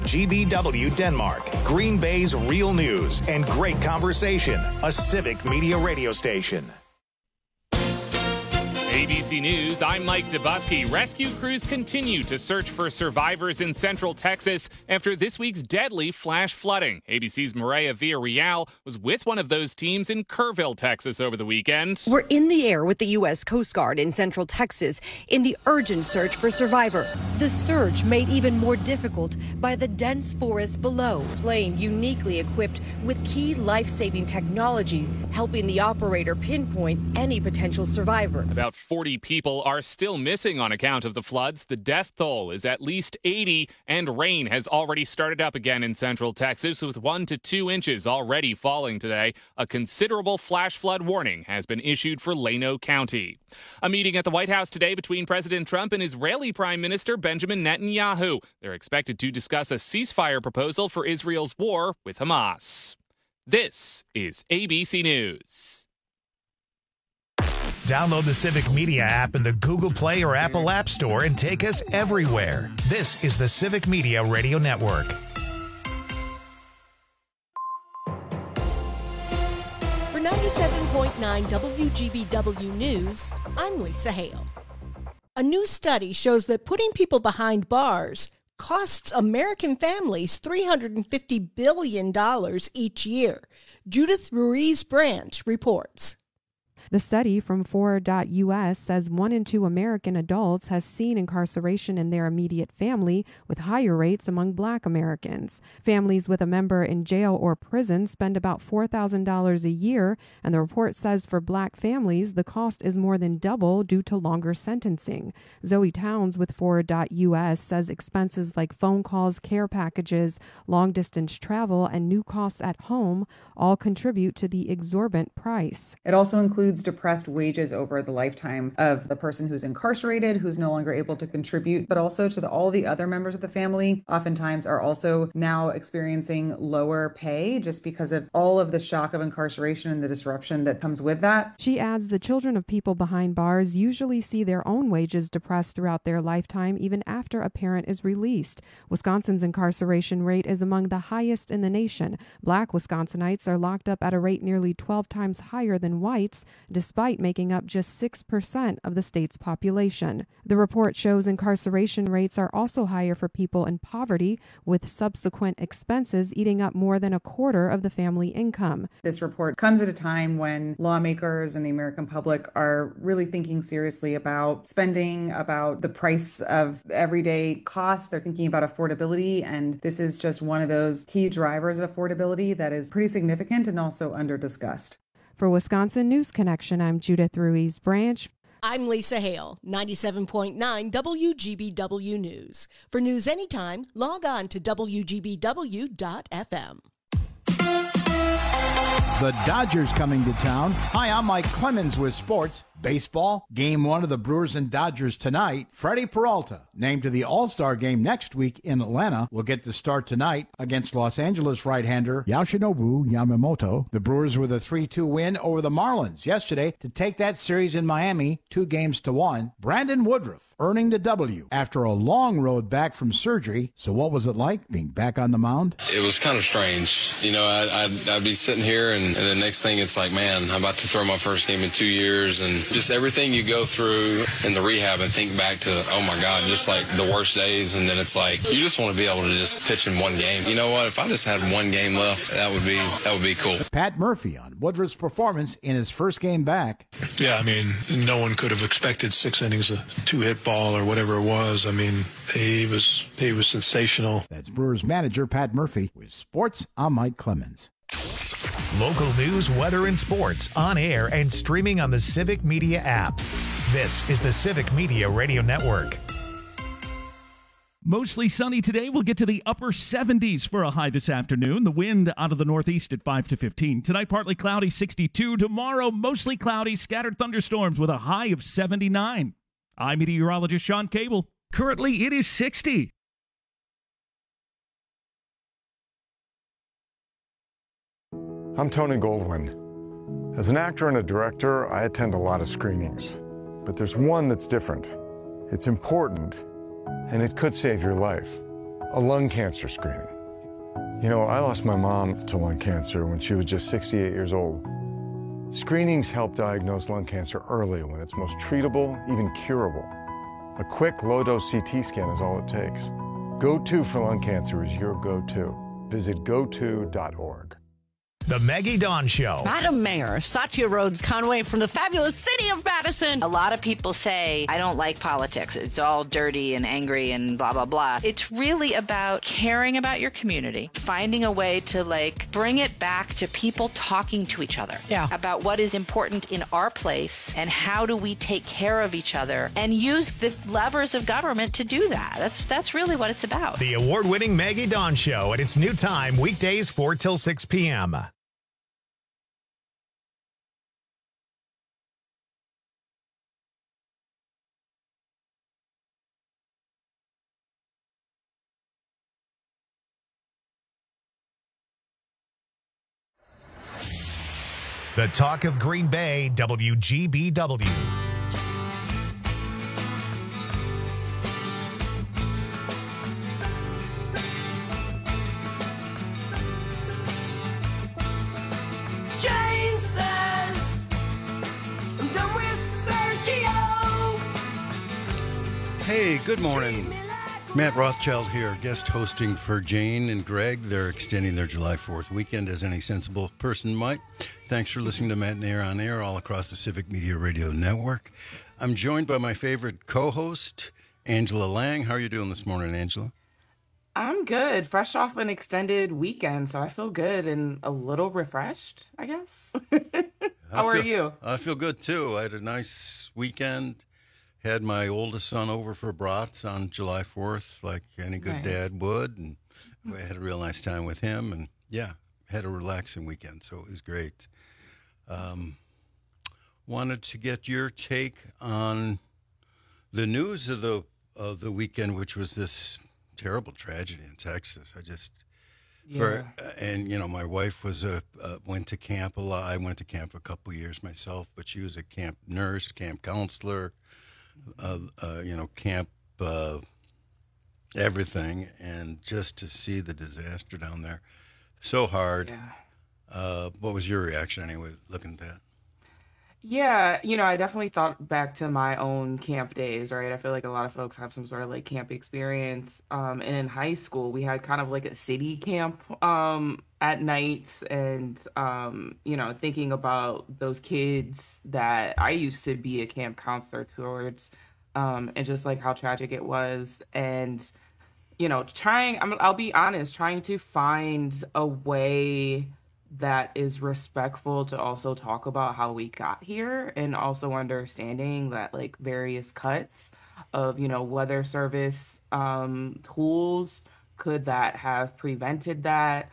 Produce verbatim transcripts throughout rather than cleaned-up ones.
G B W Denmark, Green Bay's real news and great conversation, a Civic Media radio station. A B C News, I'm Mike Dubusky. Rescue crews continue to search for survivors in central Texas after this week's deadly flash flooding. A B C's Maria Villarreal was with one of those teams in Kerrville, Texas over the weekend. We're in the air with the U S Coast Guard in central Texas in the urgent search for survivors. The search made even more difficult by the dense forest below. Plane uniquely equipped with key life-saving technology, helping the operator pinpoint any potential survivors. About forty people are still missing on account of the floods. The death toll is at least eighty, and rain has already started up again in central Texas with one to two inches already falling today. A considerable flash flood warning has been issued for Llano County. A meeting at the White House today between President Trump and Israeli Prime Minister Benjamin Netanyahu. They're expected to discuss a ceasefire proposal for Israel's war with Hamas. This is A B C News. Download the Civic Media app in the Google Play or Apple App Store and take us everywhere. This is the Civic Media Radio Network. For ninety-seven point nine W G B W News, I'm Lisa Hale. A new study shows that putting people behind bars costs American families three hundred fifty billion dollars each year. Judith Ruiz-Branch reports. The study from Forward dot U S says one in two American adults has seen incarceration in their immediate family, with higher rates among Black Americans. Families with a member in jail or prison spend about four thousand dollars a year, and the report says for Black families, the cost is more than double due to longer sentencing. Zoe Towns with Forward dot U S says expenses like phone calls, care packages, long-distance travel, and new costs at home all contribute to the exorbitant price. It also includes depressed wages over the lifetime of the person who's incarcerated, who's no longer able to contribute, but also to the, all the other members of the family oftentimes are also now experiencing lower pay just because of all of the shock of incarceration and the disruption that comes with that. She adds the children of people behind bars usually see their own wages depressed throughout their lifetime, even after a parent is released. Wisconsin's incarceration rate is among the highest in the nation. Black Wisconsinites are locked up at a rate nearly twelve times higher than whites, despite making up just six percent of the state's population. The report shows incarceration rates are also higher for people in poverty, with subsequent expenses eating up more than a quarter of the family income. This report comes at a time when lawmakers and the American public are really thinking seriously about spending, about the price of everyday costs. They're thinking about affordability, and this is just one of those key drivers of affordability that is pretty significant and also under-discussed. For Wisconsin News Connection, I'm Judith Ruiz-Branch. I'm Lisa Hale, ninety-seven point nine W G B W News. For news anytime, log on to W G B W dot F M. The Dodgers coming to town. Hi, I'm Mike Clemens with sports. Baseball, game one of the Brewers and Dodgers tonight. Freddie Peralta, named to the All-Star game next week in Atlanta, will get the start tonight against Los Angeles right-hander Yoshinobu Yamamoto. The Brewers with a three two win over the Marlins yesterday to take that series in Miami, two games to one. Brandon Woodruff earning the W after a long road back from surgery. So what was it like being back on the mound? It was kind of strange. You know, I'd, I'd, I'd be sitting here and, and the next thing it's like, man, I'm about to throw my first game in two years and just everything you go through in the rehab and think back to, oh my God, just like the worst days. And then it's like, you just want to be able to just pitch in one game. You know what? If I just had one game left, that would be, that would be cool. Pat Murphy on Woodruff's performance in his first game back. Yeah, I mean, no one could have expected six innings, a two-hit ball or whatever it was. I mean, he was, he was sensational. That's Brewers manager Pat Murphy. With sports, I'm Mike Clemens. Local news, weather, and sports on air and streaming on the Civic Media app. This is the Civic Media Radio Network. Mostly sunny today. We'll get to the upper seventies for a high this afternoon. The wind out of the northeast at five to fifteen. Tonight, partly cloudy, sixty-two. Tomorrow, mostly cloudy, scattered thunderstorms with a high of seventy-nine. I'm meteorologist Sean Cable. Currently, it is sixty. I'm Tony Goldwyn. As an actor and a director, I attend a lot of screenings. But there's one that's different. It's important, and it could save your life. A lung cancer screening. You know, I lost my mom to lung cancer when she was just sixty-eight years old. Screenings help diagnose lung cancer early when it's most treatable, even curable. A quick low-dose C T scan is all it takes. Go To for lung cancer is your go-to. Visit go to dot org. The Maggie Dawn Show. Madam Mayor, Satya Rhodes Conway from the fabulous city of Madison. A lot of people say, I don't like politics. It's all dirty and angry and blah, blah, blah. It's really about caring about your community, finding a way to, like, bring it back to people talking to each other. Yeah. About what is important in our place and how do we take care of each other and use the levers of government to do that. That's, that's really what it's about. The award-winning Maggie Dawn Show at its new time, weekdays four till six p.m. The talk of Green Bay, W G B W. Jane says, I'm done with Sergio. Hey, good morning. Matt Rothschild here, guest hosting for Jane and Greg. They're extending their July fourth weekend as any sensible person might. Thanks for listening to Matt and Air on Air all across the Civic Media Radio Network. I'm joined by my favorite co-host, Angela Lang. How are you doing this morning, Angela? I'm good. Fresh off an extended weekend, so I feel good and a little refreshed, I guess. How are feel, you? I feel good, too. I had a nice weekend. Had my oldest son over for brats on July fourth, like any good Nice. dad would, and we had a real nice time with him. And, yeah, had a relaxing weekend, so it was great. Um, wanted to get your take on the news of the of the weekend, which was this terrible tragedy in Texas. I just, for Yeah. and you know, my wife was a uh, went to camp a lot. I went to camp for a couple of years myself, but she was a camp nurse, camp counselor, uh, uh, you know, camp uh, everything, and just to see the disaster down there, so hard. Yeah. Uh, what was your reaction anyway, looking at that? Yeah, you know, I definitely thought back to my own camp days, right? I feel like a lot of folks have some sort of like camp experience. Um, and in high school, we had kind of like a city camp um, at night. And, um, you know, thinking about those kids that I used to be a camp counselor towards, um, and just like how tragic it was. And, you know, trying, I'm, I'll be honest, trying to find a way that is respectful to also talk about how we got here, and also understanding that like various cuts of, you know, weather service um, tools could that have prevented that.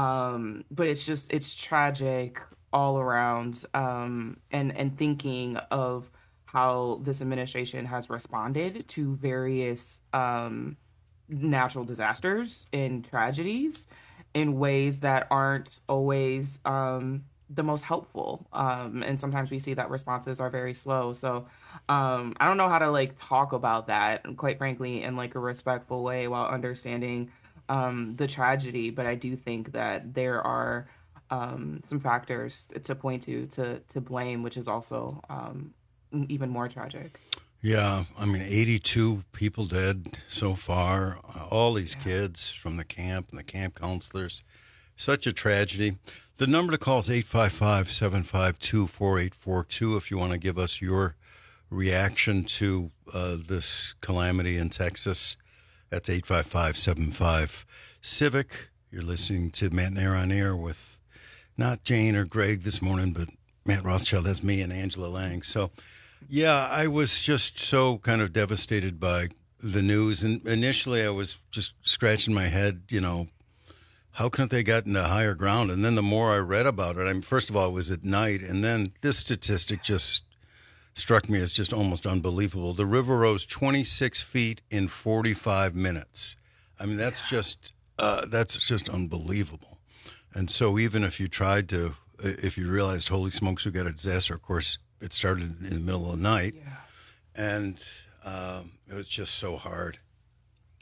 Um, but it's just, it's tragic all around. Um, and, and thinking of how this administration has responded to various um, natural disasters and tragedies in ways that aren't always um, the most helpful. Um, and sometimes we see that responses are very slow. So um, I don't know how to like talk about that, quite frankly, in like a respectful way while understanding um, the tragedy. But I do think that there are um, some factors to point to, to, to blame, which is also um, even more tragic. Yeah, I mean, eighty-two people dead so far. Uh, all these yeah. kids from the camp and the camp counselors. Such a tragedy. The number to call is eight five five, seven five two, four eight four two if you want to give us your reaction to uh, this calamity in Texas. That's eight five five, seven five, Civic. You're listening to Matt and Air on Air with not Jane or Greg this morning, but Matt Rothschild. That's me and Angela Lang. So, yeah, I was just so kind of devastated by the news. And initially I was just scratching my head, you know, how couldn't they gotten to higher ground? And then the more I read about it, I mean, first of all, it was at night. And then this statistic just struck me as just almost unbelievable. The river rose twenty-six feet in forty-five minutes. I mean, that's just, uh, that's just unbelievable. And so even if you tried to, if you realized, holy smokes, we got a disaster, of course, it started in the middle of the night, yeah. and um, it was just so hard.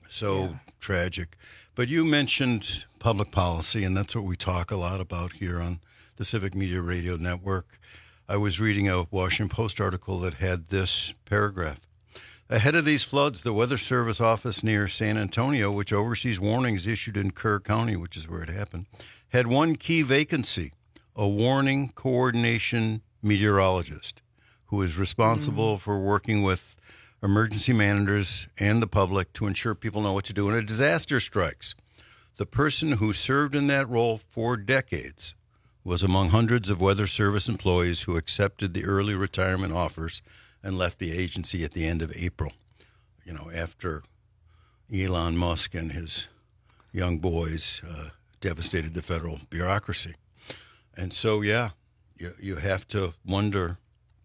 So Yeah. tragic. But you mentioned public policy, and that's what we talk a lot about here on the Civic Media Radio Network. I was reading a Washington Post article that had this paragraph. Ahead of these floods, the Weather Service office near San Antonio, which oversees warnings issued in Kerr County, which is where it happened, had one key vacancy, a warning coordination meteorologist who is responsible mm. for working with emergency managers and the public to ensure people know what to do when a disaster strikes. The person who served in that role for decades was among hundreds of Weather Service employees who accepted the early retirement offers and left the agency at the end of April, you know, after Elon Musk and his young boys uh, devastated the federal bureaucracy. And so, yeah, you, you have to wonder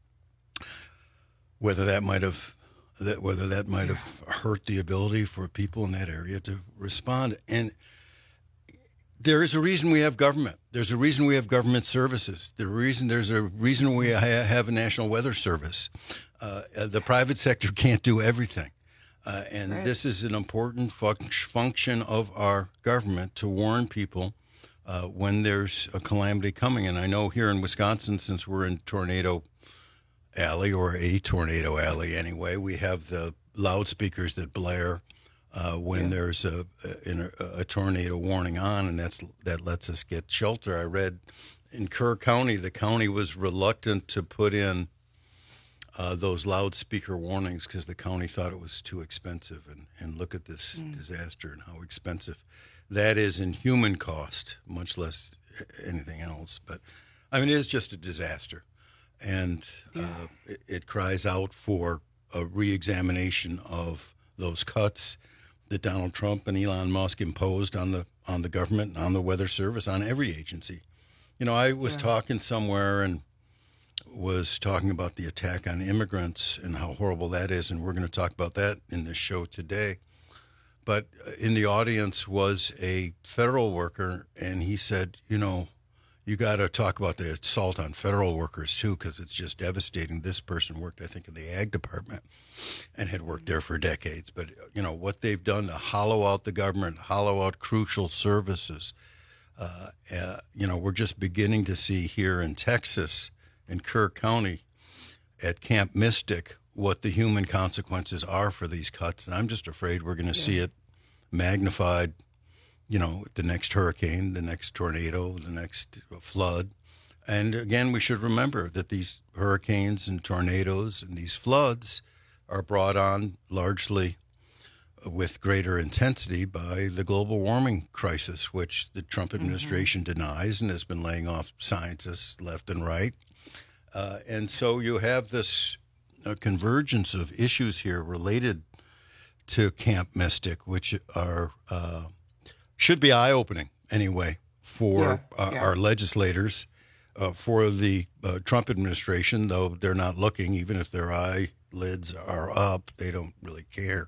whether that might have that whether that might have hurt the ability for people in that area to respond. And there is a reason we have government. There's a reason we have government services. The reason there's a reason we ha- have a National Weather Service. Uh, the private sector can't do everything. Uh, and right. This is an important fun- function of our government to warn people uh, when there's a calamity coming. And I know here in Wisconsin, since we're in Tornado Alley, or a Tornado Alley anyway, we have the loudspeakers that blare uh, when yeah. there's a, a, a tornado warning on, and that's that lets us get shelter. I read in Kerr County, the county was reluctant to put in Uh, those loudspeaker warnings because the county thought it was too expensive. And, and look at this mm. disaster and how expensive that is in human cost, much less anything else. But, I mean, it is just a disaster. And yeah. uh, it, it cries out for a reexamination of those cuts that Donald Trump and Elon Musk imposed on the on the government and on the Weather Service, on every agency. You know, I was yeah. talking somewhere and was talking about the attack on immigrants and how horrible that is, and we're going to talk about that in this show today. But in the audience was a federal worker, and he said, you know, you got to talk about the assault on federal workers, too, because it's just devastating. This person worked, I think, in the ag department and had worked there for decades. But, you know, what they've done to hollow out the government, hollow out crucial services, uh, uh, you know, we're just beginning to see here in Texas, in Kerr County at Camp Mystic, what the human consequences are for these cuts. And I'm just afraid we're going to yeah. see it magnified, you know, the next hurricane, the next tornado, the next flood. And again, we should remember that these hurricanes and tornadoes and these floods are brought on largely with greater intensity by the global warming crisis, which the Trump administration mm-hmm. denies and has been laying off scientists left and right. Uh, and so you have this uh, convergence of issues here related to Camp Mystic, which are uh, should be eye-opening anyway for yeah, uh, yeah. our legislators, uh, for the uh, Trump administration, though they're not looking. Even if their eyelids are up, they don't really care.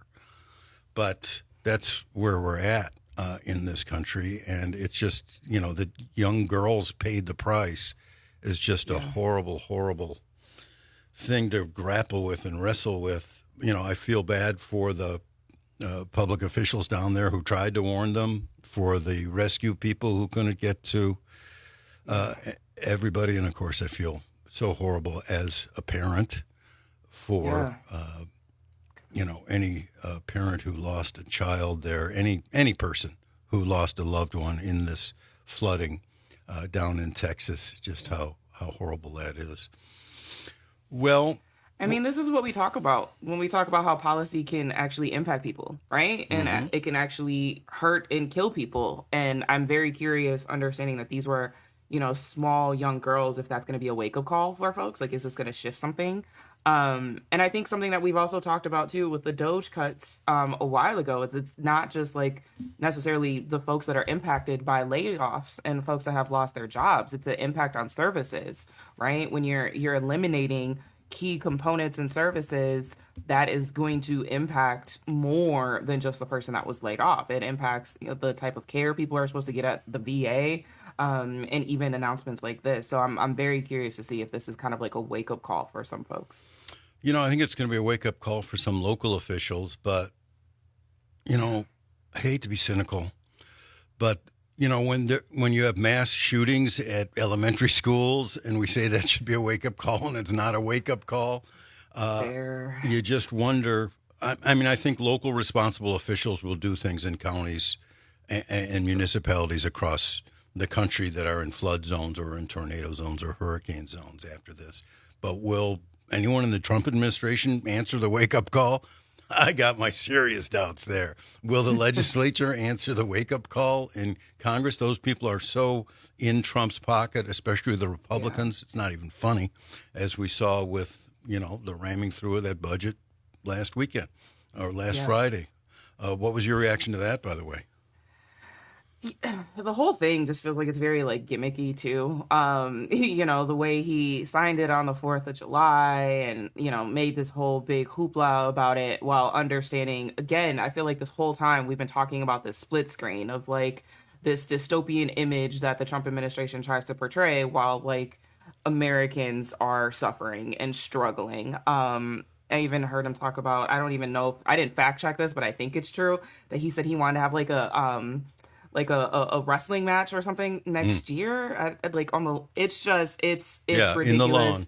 But that's where we're at uh, in this country, and it's just, you know, the young girls paid the price. Is just a yeah. horrible, horrible thing to grapple with and wrestle with. You know, I feel bad for the uh, public officials down there who tried to warn them, for the rescue people who couldn't get to uh, everybody. And, of course, I feel so horrible as a parent for, yeah. uh, you know, any uh, parent who lost a child there, any any person who lost a loved one in this flooding Uh, down in Texas, just how, how horrible that is. Well, I mean, this is what we talk about when we talk about how policy can actually impact people, right? And mm-hmm. it can actually hurt and kill people. And I'm very curious, understanding that these were, you know, small young girls, if that's going to be a wake-up call for folks. Like, is this going to shift something? Um, and I think something that we've also talked about, too, with the Doge cuts um, a while ago is it's not just like necessarily the folks that are impacted by layoffs and folks that have lost their jobs. It's the impact on services, right? When you're you're eliminating key components and services, that is going to impact more than just the person that was laid off. It impacts, you know, the type of care people are supposed to get at the V A. Um, and even announcements like this. So I'm I'm very curious to see if this is kind of like a wake-up call for some folks. You know, I think it's going to be a wake-up call for some local officials, but you know, I hate to be cynical, but you know, when there, when you have mass shootings at elementary schools, and we say that should be a wake up call, and it's not a wake up call, uh, you just wonder. I, I mean, I think local responsible officials will do things in counties and, and municipalities across the country that are in flood zones or in tornado zones or hurricane zones after this. But will anyone in the Trump administration answer the wake up call? I got my serious doubts there. Will the legislature answer the wake-up call in Congress? Those people are so in Trump's pocket, especially the Republicans. Yeah. It's not even funny, as we saw with, you know, the ramming through of that budget last weekend or last yeah. Friday. Uh, what was your reaction to that, by the way? The whole thing just feels like it's very like gimmicky too. Um, you know, the way he signed it on the fourth of July and, you know, made this whole big hoopla about it while understanding, again, I feel like this whole time we've been talking about this split screen of like this dystopian image that the Trump administration tries to portray while like Americans are suffering and struggling. Um, I even heard him talk about, I don't even know, if, I didn't fact check this, but I think it's true that he said he wanted to have like a, um, like a, a, a wrestling match or something next mm. year. At, at, like on the, it's just, it's, it's yeah, ridiculous. In the lawn.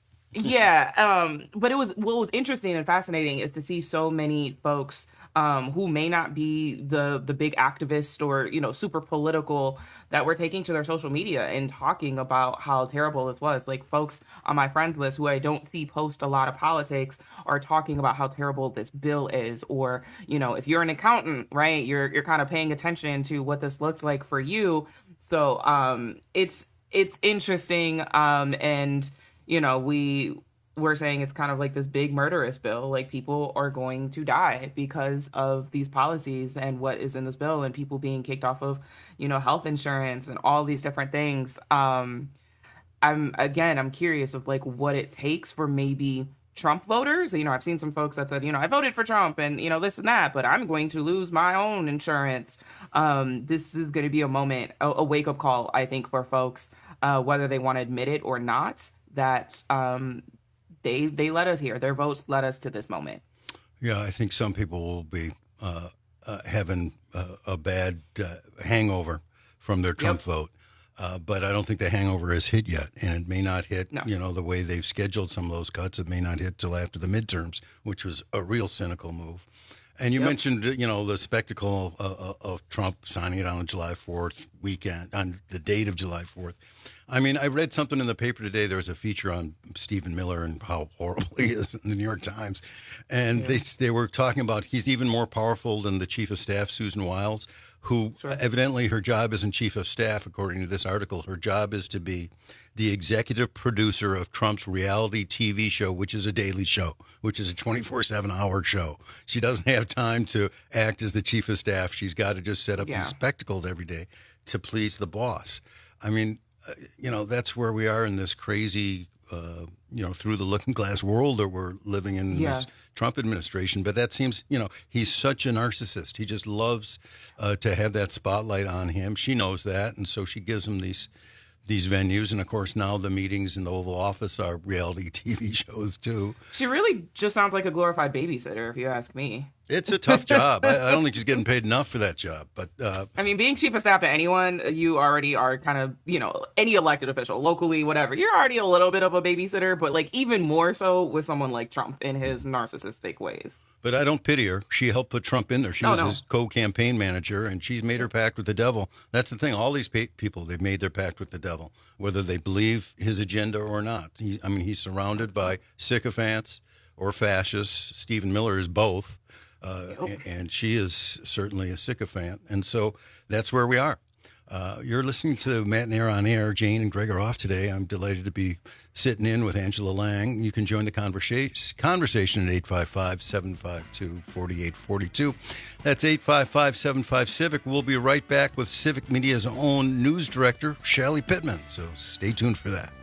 Yeah. Um, but it was, what was interesting and fascinating is to see so many folks um, who may not be the, the big activists or, you know, super political that were taking to their social media and talking about how terrible this was. Like folks on my friends list who I don't see post a lot of politics are talking about how terrible this bill is. Or, you know, if you're an accountant, right, you're you're kind of paying attention to what this looks like for you. So um, it's it's interesting. Um, and, you know, we we're saying it's kind of like this big murderous bill. Like people are going to die because of these policies and what is in this bill and people being kicked off of, you know, health insurance and all these different things. Um, I'm, again, I'm curious of like what it takes for maybe Trump voters. You know, I've seen some folks that said, you know, I voted for Trump and, you know, this and that, but I'm going to lose my own insurance. Um, this is going to be a moment, a, a wake up call, I think, for folks, uh, whether they want to admit it or not, that, um, They they led us here. Their votes led us to this moment. Yeah, I think some people will be uh, uh, having uh, a bad uh, hangover from their Trump yep. vote. Uh, but I don't think the hangover has hit yet. And it may not hit, no. you know, the way they've scheduled some of those cuts. It may not hit till after the midterms, which was a real cynical move. And you yep. mentioned, you know, the spectacle uh, of Trump signing it on July fourth weekend, on the date of July fourth. I mean, I read something in the paper today. There was a feature on Stephen Miller and how horrible he is in the New York Times. And yeah. they they were talking about he's even more powerful than the chief of staff, Susan Wiles, who sure. evidently her job isn't chief of staff, according to this article. Her job is to be the executive producer of Trump's reality T V show, which is a daily show, which is a twenty-four seven hour show. She doesn't have time to act as the chief of staff. She's got to just set up yeah. these spectacles every day to please the boss. I mean, you know, that's where we are in this crazy, uh, you know, through the looking glass world that we're living in yeah. this Trump administration. But that seems, you know, he's such a narcissist. He just loves uh, to have that spotlight on him. She knows that. And so she gives him these these venues. And, of course, now the meetings in the Oval Office are reality T V shows, too. She really just sounds like a glorified babysitter, if you ask me. It's a tough job. I, I don't think she's getting paid enough for that job. But uh, I mean, being chief of staff to anyone, you already are kind of, you know, any elected official, locally, whatever, you're already a little bit of a babysitter, but like even more so with someone like Trump in his narcissistic ways. But I don't pity her. She helped put Trump in there. She oh, was no. his co-campaign manager, and she's made her pact with the devil. That's the thing. All these pa- people, they've made their pact with the devil, whether they believe his agenda or not. He, I mean, he's surrounded by sycophants or fascists. Stephen Miller is both. Uh, and, and she is certainly a sycophant. And so that's where we are. Uh, you're listening to Matt and Air on Air. Jane and Greg are off today. I'm delighted to be sitting in with Angela Lang. You can join the conversa- conversation at eight five five, seven five two, four eight four two. That's eight five five, seven five, CIVIC. We'll be right back with Civic Media's own news director, Shelly Pittman. So stay tuned for that.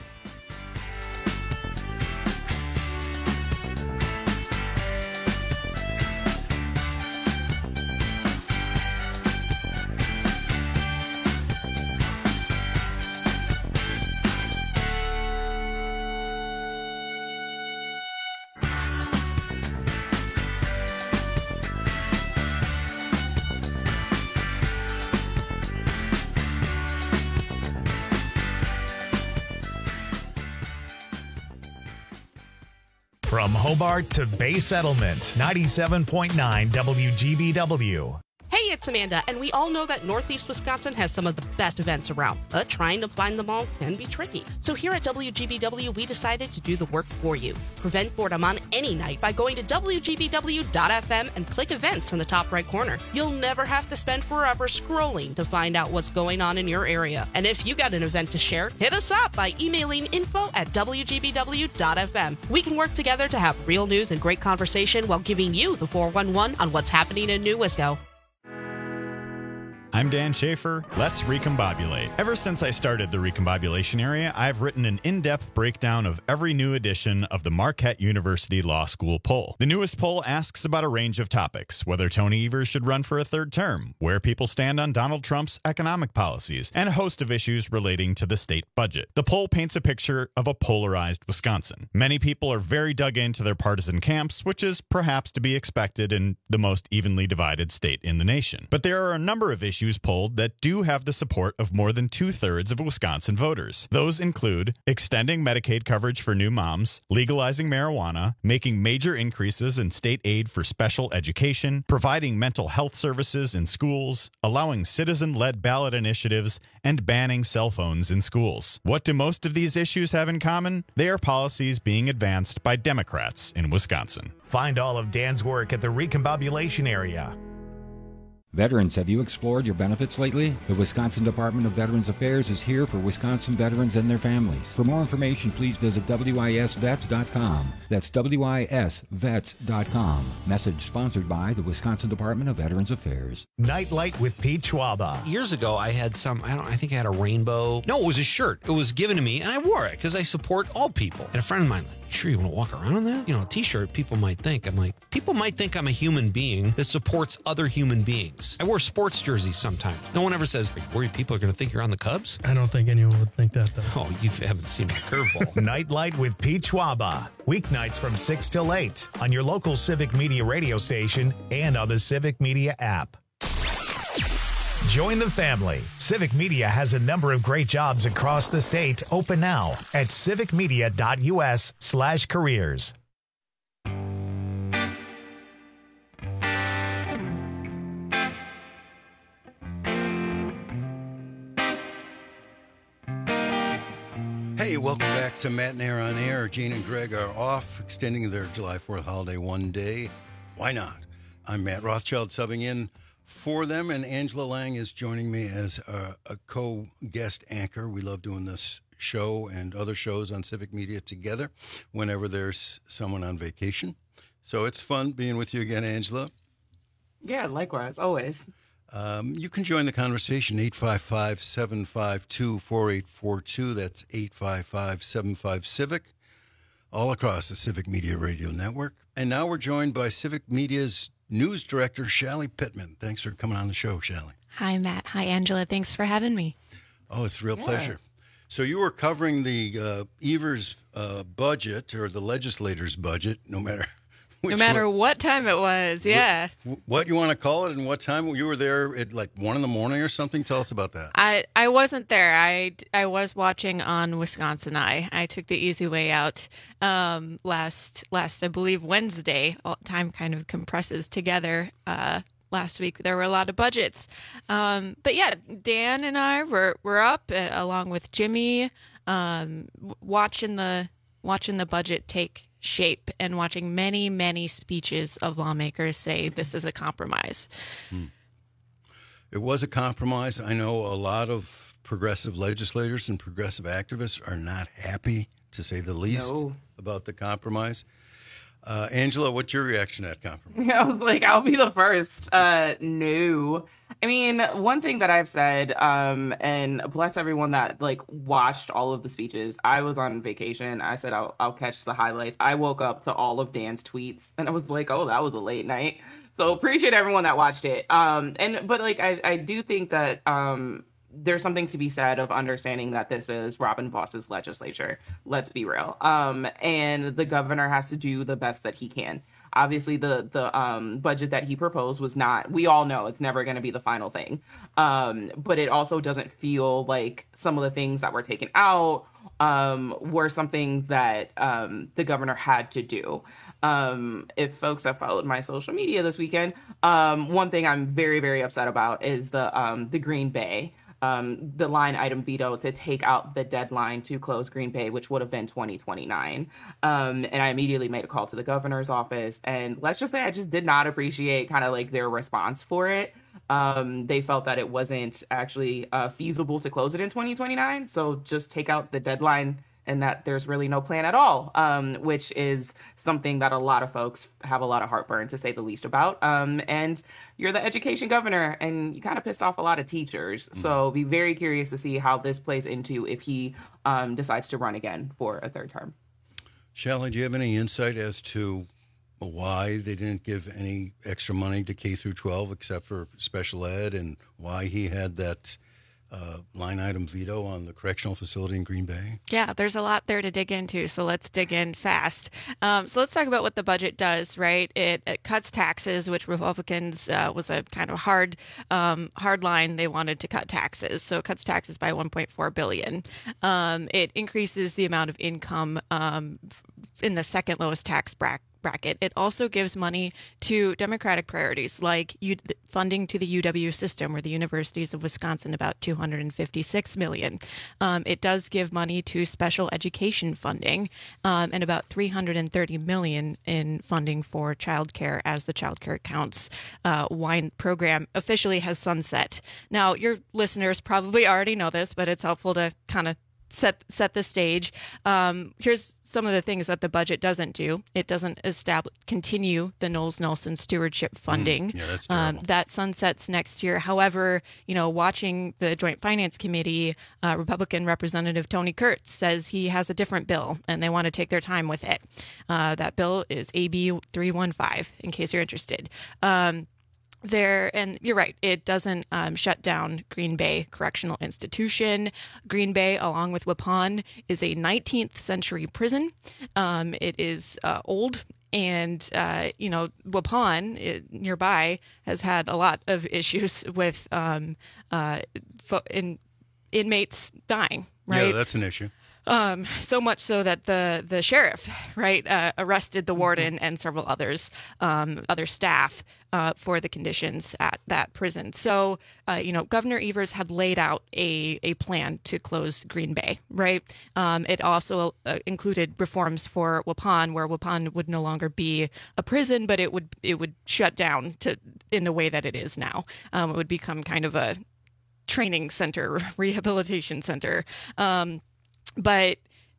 From Hobart to Bay Settlement, ninety-seven point nine W G B W. Hey, it's Amanda, and we all know that Northeast Wisconsin has some of the best events around, but trying to find them all can be tricky. So here at W G B W, we decided to do the work for you. Prevent boredom on any night by going to W G B W dot F M and click events in the top right corner. You'll never have to spend forever scrolling to find out what's going on in your area. And if you got an event to share, hit us up by emailing info at W G B W dot F M. We can work together to have real news and great conversation while giving you the four one one on what's happening in New Wisco. I'm Dan Schaefer. Let's recombobulate. Ever since I started the recombobulation area, I've written an in-depth breakdown of every new edition of the Marquette University Law School poll. The newest poll asks about a range of topics, whether Tony Evers should run for a third term, where people stand on Donald Trump's economic policies, and a host of issues relating to the state budget. The poll paints a picture of a polarized Wisconsin. Many people are very dug into their partisan camps, which is perhaps to be expected in the most evenly divided state in the nation. But there are a number of issues polled that do have the support of more than two-thirds of Wisconsin voters. Those include extending Medicaid coverage for new moms, legalizing marijuana, making major increases in state aid for special education, providing mental health services in schools, allowing citizen-led ballot initiatives, and banning cell phones in schools. What do most of these issues have in common? They are policies being advanced by Democrats in Wisconsin. Find all of Dan's work at the Recombobulation area. Veterans, have you explored your benefits lately? The Wisconsin Department of Veterans Affairs is here for Wisconsin veterans and their families. For more information, please visit W I S vets dot com. That's W I S vets dot com. Message sponsored by the Wisconsin Department of Veterans Affairs. Nightlight with Pete Schwaba. Years ago, I had some, I don't I think I had a rainbow. No, it was a shirt. It was given to me, and I wore it because I support all people. And a friend of mine, sure you want to walk around in that? You know, a t-shirt, people might think. I'm like, people might think I'm a human being that supports other human beings. I wear sports jerseys sometimes. No one ever says, are you worried people are going to think you're on the Cubs? I don't think anyone would think that, though. Oh, you haven't seen my curveball. Nightlight with Pete Schwaba. Weeknights from six till eight on your local Civic Media radio station and on the Civic Media app. Join the family. Civic Media has a number of great jobs across the state open now at civicmedia.us slash careers. Hey, welcome back to Matt and Air on Air. Gene and Greg are off, extending their July fourth holiday one day. Why not? I'm Matt Rothschild subbing in for them, and Angela Lang is joining me as a, a co-guest anchor. We love doing this show and other shows on Civic Media together whenever there's someone on vacation. So it's fun being with you again, Angela. Yeah, likewise, always. Um, you can join the conversation, eight five five, seven five two, four eight four two. That's eight five five, seven five, CIVIC, all across the Civic Media Radio Network. And now we're joined by Civic Media's News Director, Shally Pittman. Thanks for coming on the show, Shally. Hi, Matt. Hi, Angela. Thanks for having me. Oh, it's a real Yeah. pleasure. So you were covering the uh, Evers uh, budget, or the legislator's budget, no matter which No matter one, what time it was, yeah. wh- what you want to call it, and what time you were there at like one in the morning or something. Tell us about that. I, I wasn't there. I, I was watching on Wisconsin Eye. I took the easy way out um, last, last I believe, Wednesday. All, time kind of compresses together. Uh, last week there were a lot of budgets. Um, but yeah, Dan and I were, were up uh, along with Jimmy um, w- watching the watching the budget take shape and watching many, many speeches of lawmakers say this is a compromise. Hmm. It was a compromise. I know a lot of progressive legislators and progressive activists are not happy, to say the least, No. about the compromise. Uh, Angela, what's your reaction to that compromise? I was like, I'll be the first. Uh, no. I mean, one thing that I've said, um, and bless everyone that like watched all of the speeches. I was on vacation. I said I'll, I'll catch the highlights. I woke up to all of Dan's tweets, and I was like, oh, that was a late night. So appreciate everyone that watched it. Um, and but like I, I do think that um, there's something to be said of understanding that this is Robin Voss's legislature. Let's be real. Um, and the governor has to do the best that he can. Obviously, the the um, budget that he proposed was not, we all know it's never going to be the final thing. Um, but it also doesn't feel like some of the things that were taken out um, were something that um, the governor had to do. Um, if folks have followed my social media this weekend, um, one thing I'm very, very upset about is the um, the Green Bay, um, the line item veto to take out the deadline to close Green Bay, which would have been twenty twenty-nine. Um, and I immediately made a call to the governor's office. And let's just say I just did not appreciate kind of like their response for it. Um, they felt that it wasn't actually uh, feasible to close it in twenty twenty-nine. So just take out the deadline and that there's really no plan at all, um, which is something that a lot of folks have a lot of heartburn, to say the least, about. Um, and you're the education governor, and you kind of pissed off a lot of teachers. Mm-hmm. So be very curious to see how this plays into if he um, decides to run again for a third term. Shelley, do you have any insight as to why they didn't give any extra money to K through twelve except for special ed, and why he had that Uh, line item veto on the correctional facility in Green Bay? Yeah, there's a lot there to dig into, so let's dig in fast. Um, so let's talk about what the budget does, right? It, it cuts taxes, which Republicans uh, was a kind of hard um, hard line. They wanted to cut taxes, so it cuts taxes by one point four billion dollars. Um, it increases the amount of income um, in the second lowest tax bracket. bracket. It also gives money to Democratic priorities like U- funding to the U W system or the universities of Wisconsin, about two hundred fifty-six million dollars. Um, it does give money to special education funding um, and about three hundred thirty million dollars in funding for childcare, as the Childcare Counts uh, wine program officially has sunset. Now, your listeners probably already know this, but it's helpful to kind of set set the stage. Um, here's some of the things that the budget doesn't do. It doesn't establish continue the Knowles Nelson stewardship funding. Mm, yeah, that's um, that sunsets next year. However, you know, watching the Joint Finance Committee, uh, Republican Representative Tony Kurtz says he has a different bill, and they want to take their time with it. Uh, that bill is A B three fifteen, in case you're interested. Um, There, and you're right, it doesn't um, shut down Green Bay Correctional Institution. Green Bay, along with Waupun, is a nineteenth century prison. Um, it is uh, old, and, uh, you know, Waupun it, nearby has had a lot of issues with um, uh, fo- in, inmates dying, right? Yeah, that's an issue. Um, so much so that the the sheriff, right, uh, arrested the warden and several others, um, other staff, uh, for the conditions at that prison. So, uh, you know, Governor Evers had laid out a a plan to close Green Bay, right? Um, it also uh, included reforms for Waupun, where Waupun would no longer be a prison, but it would it would shut down to in the way that it is now. Um, it would become kind of a training center, rehabilitation center. Um, But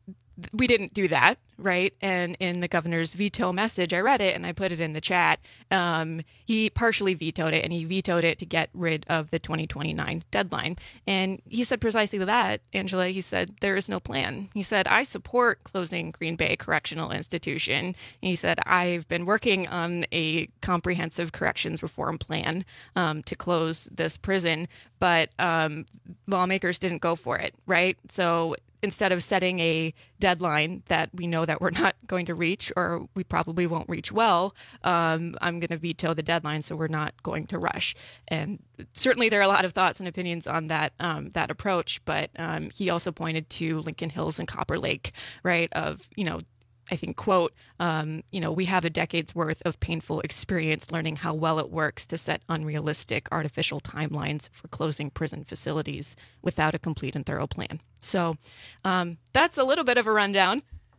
we didn't do that, right? And in the governor's veto message, I read it and I put it in the chat. Um, he partially vetoed it, and he vetoed it to get rid of the twenty twenty-nine deadline. And he said precisely that, Angela. He said, there is no plan. He said, I support closing Green Bay Correctional Institution. He said, I've been working on a comprehensive corrections reform plan um, to close this prison, but um, lawmakers didn't go for it, right? So instead of setting a deadline that we know that we're not going to reach, or we probably won't reach well, um, I'm going to veto the deadline, so we're not going to rush. And certainly there are a lot of thoughts and opinions on that um, that approach, but um, he also pointed to Lincoln Hills and Copper Lake, right, of, you know, I think, quote, um, you know, we have a decade's worth of painful experience learning how well it works to set unrealistic artificial timelines for closing prison facilities without a complete and thorough plan. So um, that's a little bit of a rundown.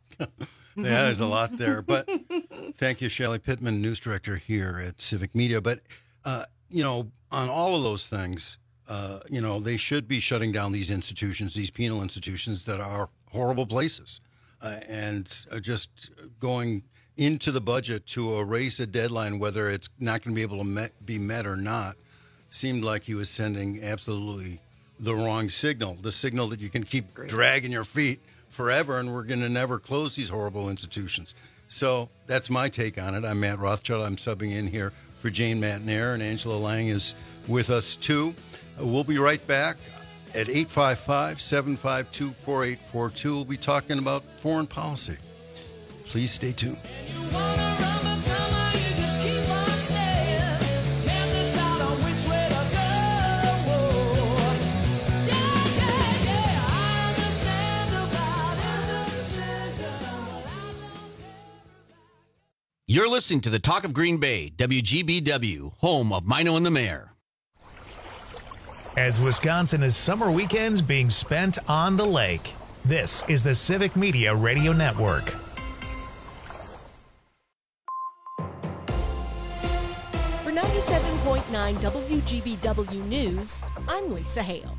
Yeah, there's a lot there. But thank you, Shelley Pittman, news director here at Civic Media. But, uh, you know, on all of those things, uh, you know, they should be shutting down these institutions, these penal institutions that are horrible places. Uh, and uh, just going into the budget to erase a deadline, whether it's not going to be able to met, be met or not, seemed like he was sending absolutely the wrong signal, the signal that you can keep Great. dragging your feet forever and we're going to never close these horrible institutions. So that's my take on it. I'm Matt Rothschild. I'm subbing in here for Jane Matnair, and Angela Lang is with us too. Uh, we'll be right back. At eight five five, seven five two, four eight four two, we'll be talking about foreign policy. Please stay tuned. You're listening to the Talk of Green Bay, W G B W, home of Mino and the Mayor. As Wisconsin is summer weekends being spent on the lake, this is the Civic Media Radio Network. For ninety-seven point nine W G B W News, I'm Lisa Hale.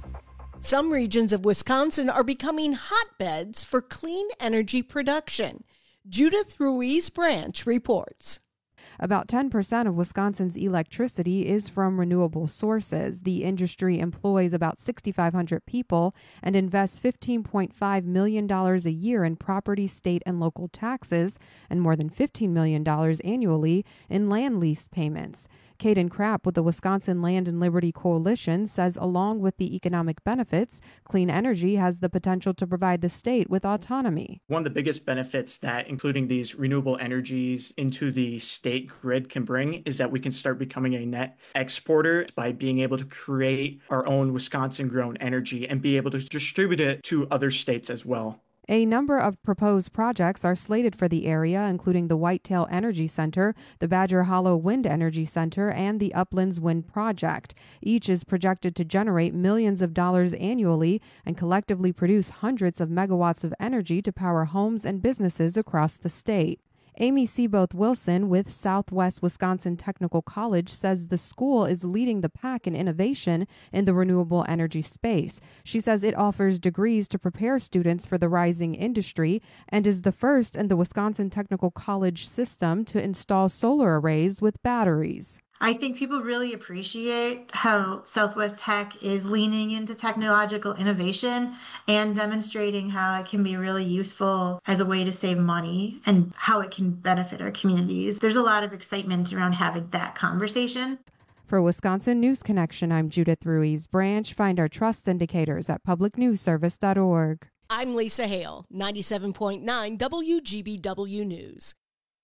Some regions of Wisconsin are becoming hotbeds for clean energy production. Judith Ruiz Branch reports. About ten percent of Wisconsin's electricity is from renewable sources. The industry employs about six thousand five hundred people and invests fifteen point five million dollars a year in property, state, and local taxes and more than fifteen million dollars annually in land lease payments. Caden Krapp with the Wisconsin Land and Liberty Coalition says along with the economic benefits, clean energy has the potential to provide the state with autonomy. One of the biggest benefits that including these renewable energies into the state grid can bring is that we can start becoming a net exporter by being able to create our own Wisconsin-grown energy and be able to distribute it to other states as well. A number of proposed projects are slated for the area, including the Whitetail Energy Center, the Badger Hollow Wind Energy Center, and the Uplands Wind Project. Each is projected to generate millions of dollars annually and collectively produce hundreds of megawatts of energy to power homes and businesses across the state. Amy Seaboth Wilson with Southwest Wisconsin Technical College says the school is leading the pack in innovation in the renewable energy space. She says it offers degrees to prepare students for the rising industry and is the first in the Wisconsin Technical College system to install solar arrays with batteries. I think people really appreciate how Southwest Tech is leaning into technological innovation and demonstrating how it can be really useful as a way to save money and how it can benefit our communities. There's a lot of excitement around having that conversation. For Wisconsin News Connection, I'm Judith Ruiz Branch. Find our trust indicators at public news service dot org. I'm Lisa Hale, ninety-seven point nine W G B W News.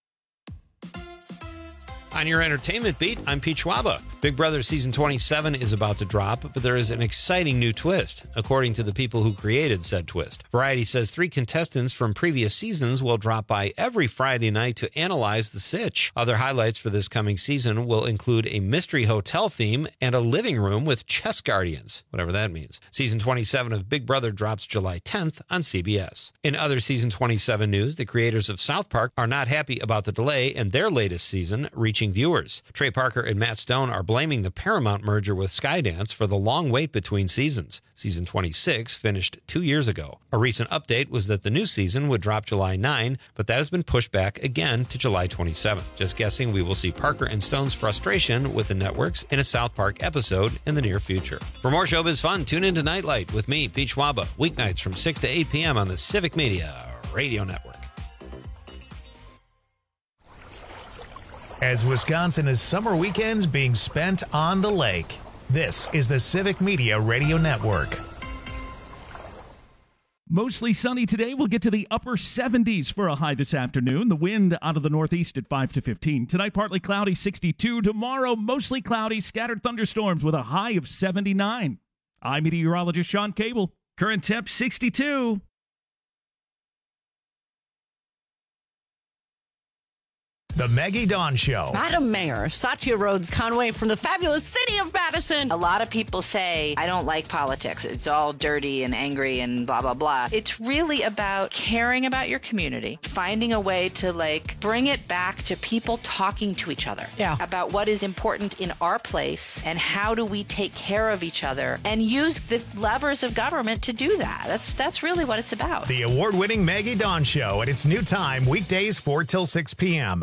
On your entertainment beat, I'm Pete Schwaba. Big Brother Season twenty-seven is about to drop, but there is an exciting new twist, according to the people who created said twist. Variety says three contestants from previous seasons will drop by every Friday night to analyze the sitch. Other highlights for this coming season will include a mystery hotel theme and a living room with chess guardians, whatever that means. Season twenty-seven of Big Brother drops July tenth on C B S. In other Season twenty-seven news, the creators of South Park are not happy about the delay in their latest season reaching viewers. Trey Parker and Matt Stone are blaming the Paramount merger with Skydance for the long wait between seasons. Season twenty-six finished two years ago. A recent update was that the new season would drop July ninth, but that has been pushed back again to July twenty-seventh. Just guessing we will see Parker and Stone's frustration with the networks in a South Park episode in the near future. For more showbiz fun, tune in to Nightlight with me, Pete Schwaba, weeknights from six to eight p.m. on the Civic Media Radio Network. As Wisconsin is summer weekends being spent on the lake, this is the Civic Media Radio Network. Mostly sunny today. We'll get to the upper seventies for a high this afternoon. The wind out of the northeast at five to fifteen. Tonight, partly cloudy, sixty-two. Tomorrow, mostly cloudy, scattered thunderstorms with a high of seventy-nine. I'm meteorologist Sean Cable. Current temp, sixty-two. The Maggie Dawn Show. Madam Mayor, Satya Rhodes Conway from the fabulous city of Madison. A lot of people say, I don't like politics. It's all dirty and angry and blah, blah, blah. It's really about caring about your community, finding a way to like bring it back to people talking to each other yeah. about what is important in our place and how do we take care of each other and use the levers of government to do that. That's, that's really what it's about. The award-winning Maggie Dawn Show at its new time, weekdays four till six p.m.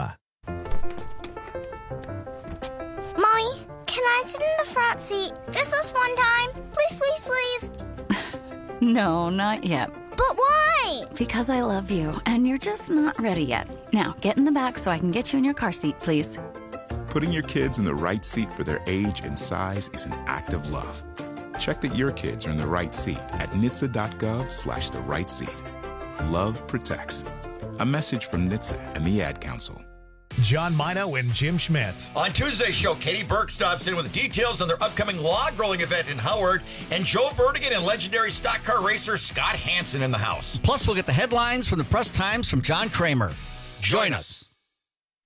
Mommy, can I sit in the front seat just this one time? Please, please, please. No, not yet. But why? Because I love you, and you're just not ready yet. Now, get in the back so I can get you in your car seat, please. Putting your kids in the right seat for their age and size is an act of love. Check that your kids are in the right seat at N H T S A dot gov slash the right seat. Love protects. A message from N H T S A and the Ad Council. John Mino and Jim Schmidt. On Tuesday's show, Katie Burke stops in with details on their upcoming log rolling event in Howard, and Joe Vertigan and legendary stock car racer Scott Hansen in the house. Plus, we'll get the headlines from the Press Times from John Kramer. Join us.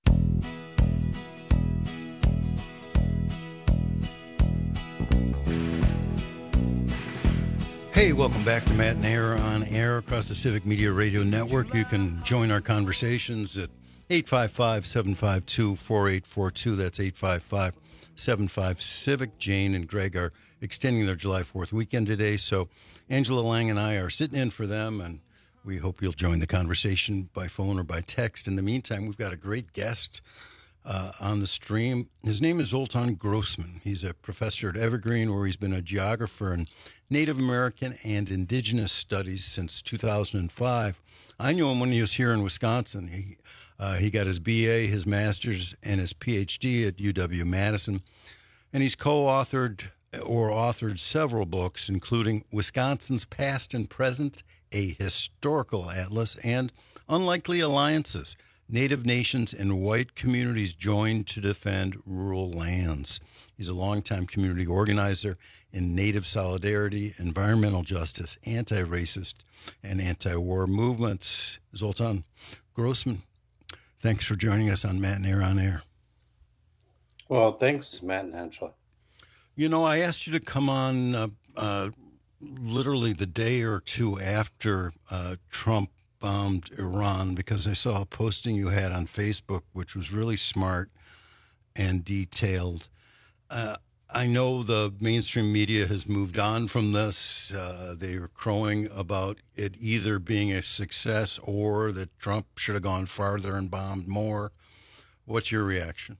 Hey, welcome back to Matt and Air on Air across the Civic Media Radio Network. You can join our conversations at eight five five, seven five two, four eight four two. That's eight five five, seven five, CIVIC. Jane and Greg are extending their July fourth weekend today, so Angela Lang and I are sitting in for them, and we hope you'll join the conversation by phone or by text. In the meantime, we've got a great guest uh, on the stream. His name is Zoltan Grossman. He's a professor at Evergreen, where he's been a geographer in Native American and Indigenous Studies since two thousand five. I knew him when he was here in Wisconsin. He uh, he got his B A, his master's, and his P H D at U W-Madison, and he's co-authored or authored several books, including Wisconsin's Past and Present, a Historical Atlas, and Unlikely Alliances, Native Nations and White Communities Joined to Defend Rural Lands. He's a longtime community organizer in Native solidarity, environmental justice, anti-racist, and anti-war movements. Zoltan Grossman, thanks for joining us on Matt and Air on Air. Well, thanks, Matt and Angela. You know, I asked you to come on uh, uh, literally the day or two after uh, Trump bombed Iran, because I saw a posting you had on Facebook, which was really smart and detailed. Uh, I know the mainstream media has moved on from this. Uh, they are crowing about it either being a success or that Trump should have gone farther and bombed more. What's your reaction?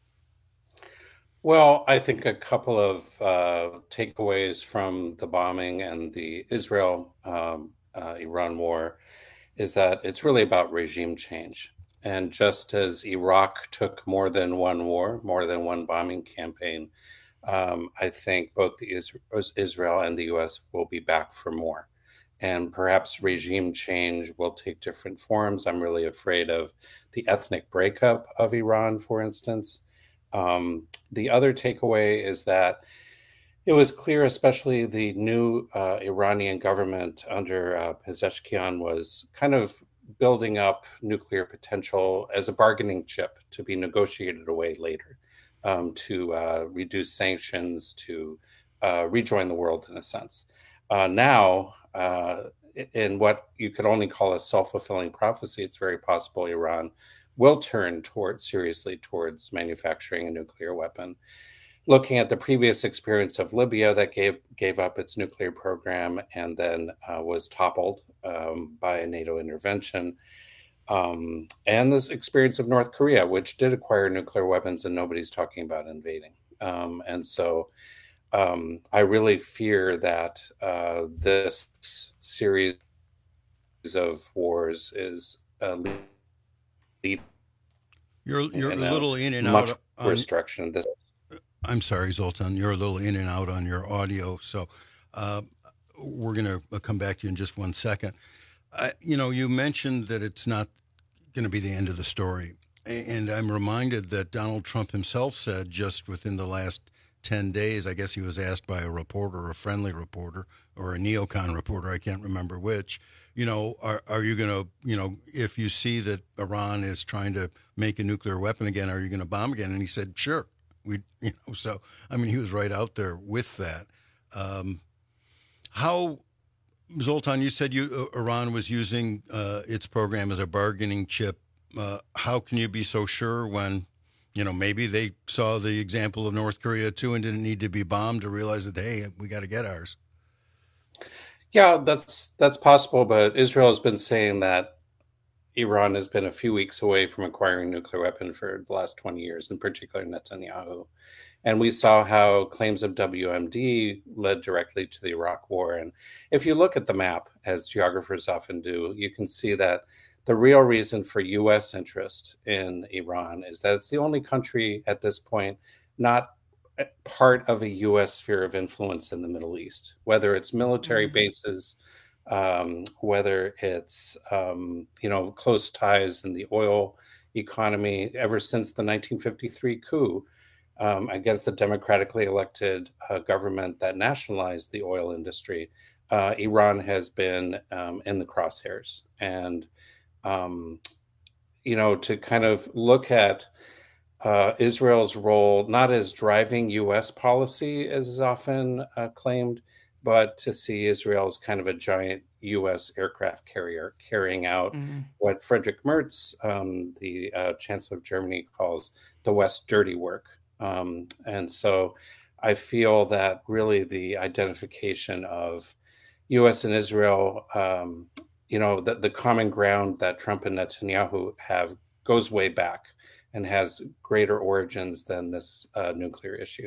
Well, I think a couple of uh, takeaways from the bombing and the Israel um, uh, Iran war is that it's really about regime change. And just as Iraq took more than one war, more than one bombing campaign, um, I think both the Is- Israel and the U S will be back for more. And perhaps regime change will take different forms. I'm really afraid of the ethnic breakup of Iran, for instance. Um, the other takeaway is that it was clear, especially the new uh, Iranian government under uh, Pezeshkian was kind of building up nuclear potential as a bargaining chip to be negotiated away later, um, to uh, reduce sanctions, to uh, rejoin the world in a sense. Uh, now, uh, in what you could only call a self-fulfilling prophecy, it's very possible Iran will turn towards seriously towards manufacturing a nuclear weapon. Looking at the previous experience of Libya that gave gave up its nuclear program and then uh, was toppled um, by a NATO intervention, um, and this experience of North Korea, which did acquire nuclear weapons and nobody's talking about invading. Um, and so um, I really fear that uh, this series of wars is uh, leading. You're you're in a little in and much out. worse direction. This. I'm sorry, Zoltan. You're a little in and out on your audio, so uh, we're going to come back to you in just one second. I, you know, you mentioned that it's not going to be the end of the story, and I'm reminded that Donald Trump himself said just within the last ten days, I guess he was asked by a reporter, a friendly reporter, or a neocon reporter, I can't remember which, you know, are, are you going to, you know, if you see that Iran is trying to make a nuclear weapon again, are you going to bomb again? And he said, sure. We, you know, so I mean, he was right out there with that. Um, how, Zoltan? You said you uh, Iran was using uh, its program as a bargaining chip. Uh, how can you be so sure when, you know, maybe they saw the example of North Korea too and didn't need to be bombed to realize that hey, we got to get ours? Yeah, that's that's possible. But Israel has been saying that Iran has been a few weeks away from acquiring a nuclear weapon for the last twenty years, in particular Netanyahu. And we saw how claims of W M D led directly to the Iraq War. And if you look at the map, as geographers often do, you can see that the real reason for U S interest in Iran is that it's the only country at this point not part of a U S sphere of influence in the Middle East, whether it's military mm-hmm. bases, Um, whether it's, um, you know, close ties in the oil economy ever since the nineteen fifty-three coup um, against the democratically elected uh, government that nationalized the oil industry. Uh, Iran has been um, in the crosshairs. And, um, you know, to kind of look at uh, Israel's role, not as driving U S policy as is often uh, claimed, but to see Israel as kind of a giant U S aircraft carrier carrying out mm-hmm. what Friedrich Merz, um, the uh, Chancellor of Germany, calls the West dirty work. Um, and so I feel that really the identification of U S and Israel, um, you know, the, the common ground that Trump and Netanyahu have goes way back and has greater origins than this uh, nuclear issue.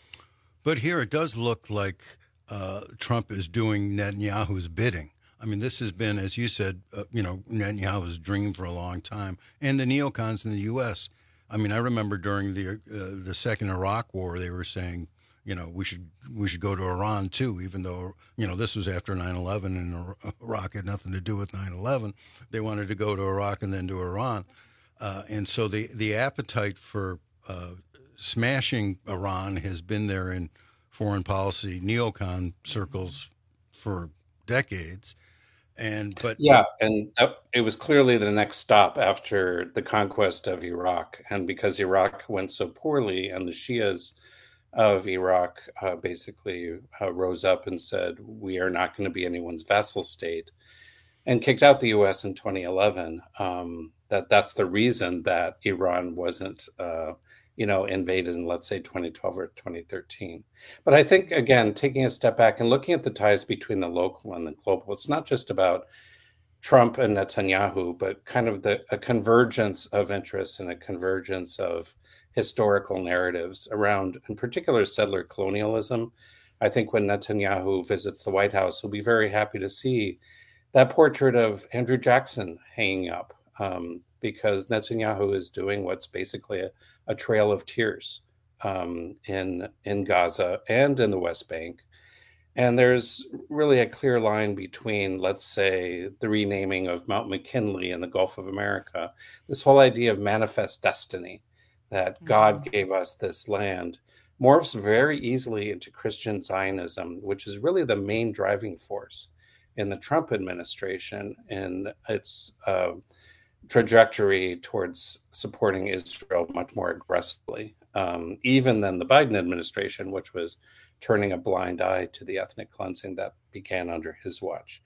But here it does look like uh, Trump is doing Netanyahu's bidding. I mean, this has been, as you said, uh, you know, Netanyahu's dream for a long time, and the neocons in the U S. I mean, I remember during the uh, the second Iraq War, they were saying, you know, we should we should go to Iran too, even though, you know, this was after nine eleven and Iraq had nothing to do with nine eleven. They wanted to go to Iraq and then to Iran, uh, and so the the appetite for uh, smashing Iran has been there in foreign policy neocon circles for decades. And but yeah, and that, it was clearly the next stop after the conquest of Iraq, and because Iraq went so poorly, and the Shias of Iraq uh, basically uh, rose up and said, "We are not going to be anyone's vassal state," and kicked out the U S in twenty eleven. Um, that that's the reason that Iran wasn't, uh, you know, invaded in, let's say, twenty twelve or twenty thirteen. But I think, again, taking a step back and looking at the ties between the local and the global, it's not just about Trump and Netanyahu, but kind of the a convergence of interests and a convergence of historical narratives around, in particular, settler colonialism. I think when Netanyahu visits the White House, he'll be very happy to see that portrait of Andrew Jackson hanging up, um, because Netanyahu is doing what's basically a, a trail of tears um, in in Gaza and in the West Bank. And there's really a clear line between, let's say, the renaming of Mount McKinley in the Gulf of America, this whole idea of manifest destiny, that mm-hmm. God gave us this land, morphs very easily into Christian Zionism, which is really the main driving force in the Trump administration in its uh, trajectory towards supporting Israel much more aggressively, um, even than the Biden administration, which was turning a blind eye to the ethnic cleansing that began under his watch.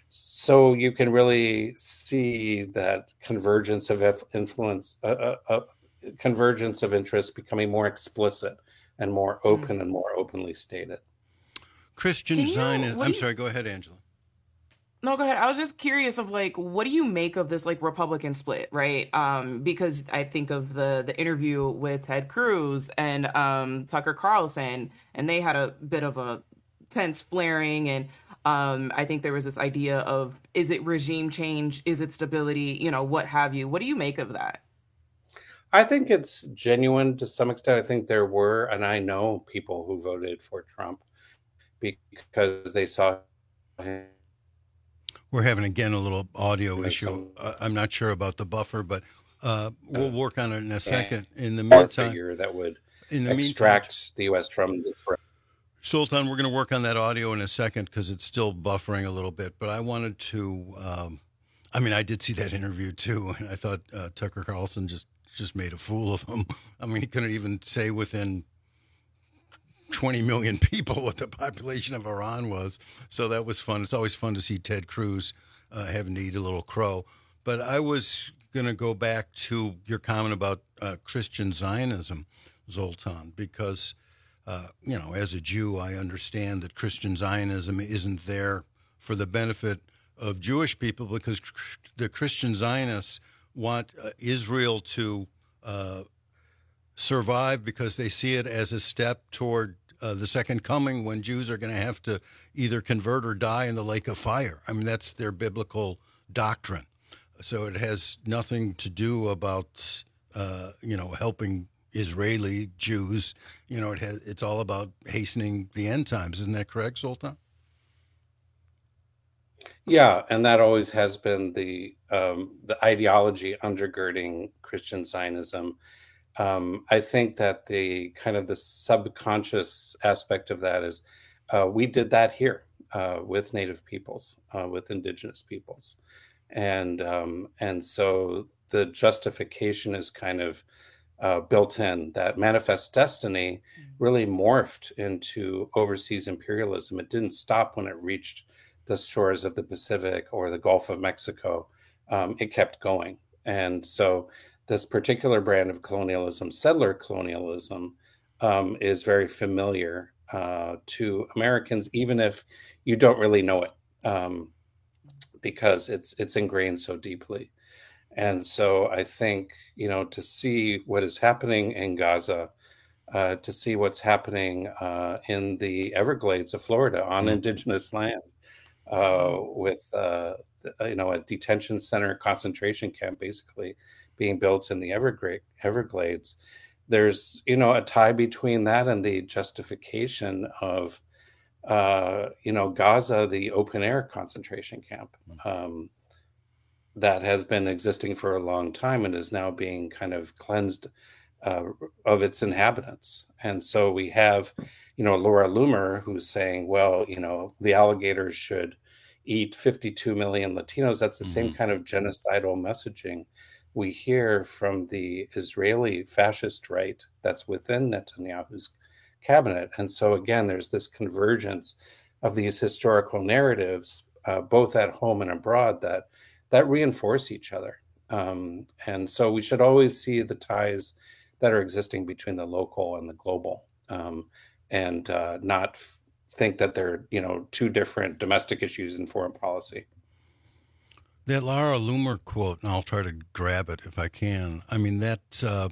So you can really see that convergence of influence, uh, uh, uh, convergence of interest becoming more explicit and more open mm. and more openly stated. Christian Zionism. I'm sorry, go ahead, Angela. No, go ahead. I was just curious of like, what do you make of this like Republican split, right? Um, because I think of the the interview with Ted Cruz and um, Tucker Carlson, and they had a bit of a tense flaring, and um, I think there was this idea of, is it regime change? Is it stability? You know, what have you? What do you make of that? I think it's genuine to some extent. I think there were, and I know people who voted for Trump because they saw him. We're having, again, a little audio issue. Uh, I'm not sure about the buffer, but uh, we'll work on it in a second. In the meantime, figure that would in the extract meantime, the U S from the threat. Sultan, we're going to work on that audio in a second because it's still buffering a little bit. But I wanted to, um, I mean, I did see that interview too, and I thought uh, Tucker Carlson just, just made a fool of him. I mean, he couldn't even say within twenty million people what the population of Iran was. So that was fun. It's always fun to see Ted Cruz uh, having to eat a little crow. But I was going to go back to your comment about uh, Christian Zionism, Zoltan, because, uh, you know, as a Jew, I understand that Christian Zionism isn't there for the benefit of Jewish people because the Christian Zionists want uh, Israel to uh, survive because they see it as a step toward uh, the second coming when Jews are going to have to either convert or die in the lake of fire. I mean, that's their biblical doctrine. So it has nothing to do about, uh, you know, helping Israeli Jews. You know, it has, it's all about hastening the end times. Isn't that correct, Zoltan? Yeah, and that always has been the um, the ideology undergirding Christian Zionism. Um, I think that the kind of the subconscious aspect of that is uh, we did that here uh, with Native peoples, uh, with indigenous peoples. And um, and so the justification is kind of uh, built in. That manifest destiny really morphed into overseas imperialism. It didn't stop when it reached the shores of the Pacific or the Gulf of Mexico. Um, it kept going. And so this particular brand of colonialism, settler colonialism, um, is very familiar uh, to Americans, even if you don't really know it, um, because it's it's ingrained so deeply. And so I think, you know, to see what is happening in Gaza, uh, to see what's happening uh, in the Everglades of Florida on mm-hmm. indigenous land, uh, with, uh, you know, a detention center, concentration camp basically being built in the Everglades, Everglades. There's, you know, a tie between that and the justification of, uh, you know, Gaza, the open air concentration camp. Um, that has been existing for a long time and is now being kind of cleansed uh, of its inhabitants. And so we have, you know, Laura Loomer, who's saying, well, you know, the alligators should eat fifty-two million Latinos. That's the mm-hmm. same kind of genocidal messaging we hear from the Israeli fascist right that's within Netanyahu's cabinet. And so again, there's this convergence of these historical narratives, uh, both at home and abroad, that that reinforce each other. Um, and so we should always see the ties that are existing between the local and the global, um, and uh, not f- think that they're, you know, two different domestic issues in foreign policy. That Laura Loomer quote, and I'll try to grab it if I can. I mean, that, uh,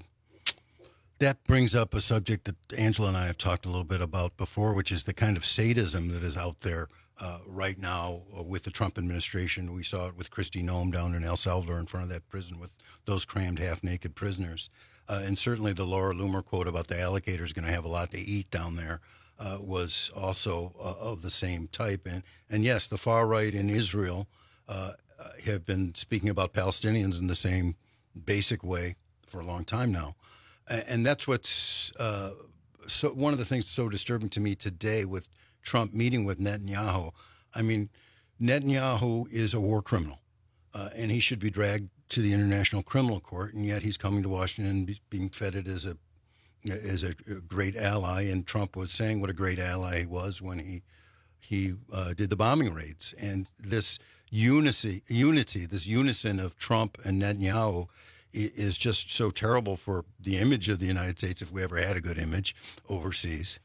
that brings up a subject that Angela and I have talked a little bit about before, which is the kind of sadism that is out there Uh, right now uh, with the Trump administration. We saw it with Kristi Noem down in El Salvador in front of that prison with those crammed half-naked prisoners. Uh, and certainly the Laura Loomer quote about the alligator's going to have a lot to eat down there uh, was also uh, of the same type. And, and yes, the far right in Israel uh, have been speaking about Palestinians in the same basic way for a long time now. And that's what's uh, so one of the things so disturbing to me today with Trump meeting with Netanyahu. I mean, Netanyahu is a war criminal, uh, and he should be dragged to the International Criminal Court, and yet he's coming to Washington be, being feted as a as a great ally, and Trump was saying what a great ally he was when he he uh, did the bombing raids. And this unity, unity, this unison of Trump and Netanyahu is just so terrible for the image of the United States, if we ever had a good image overseas.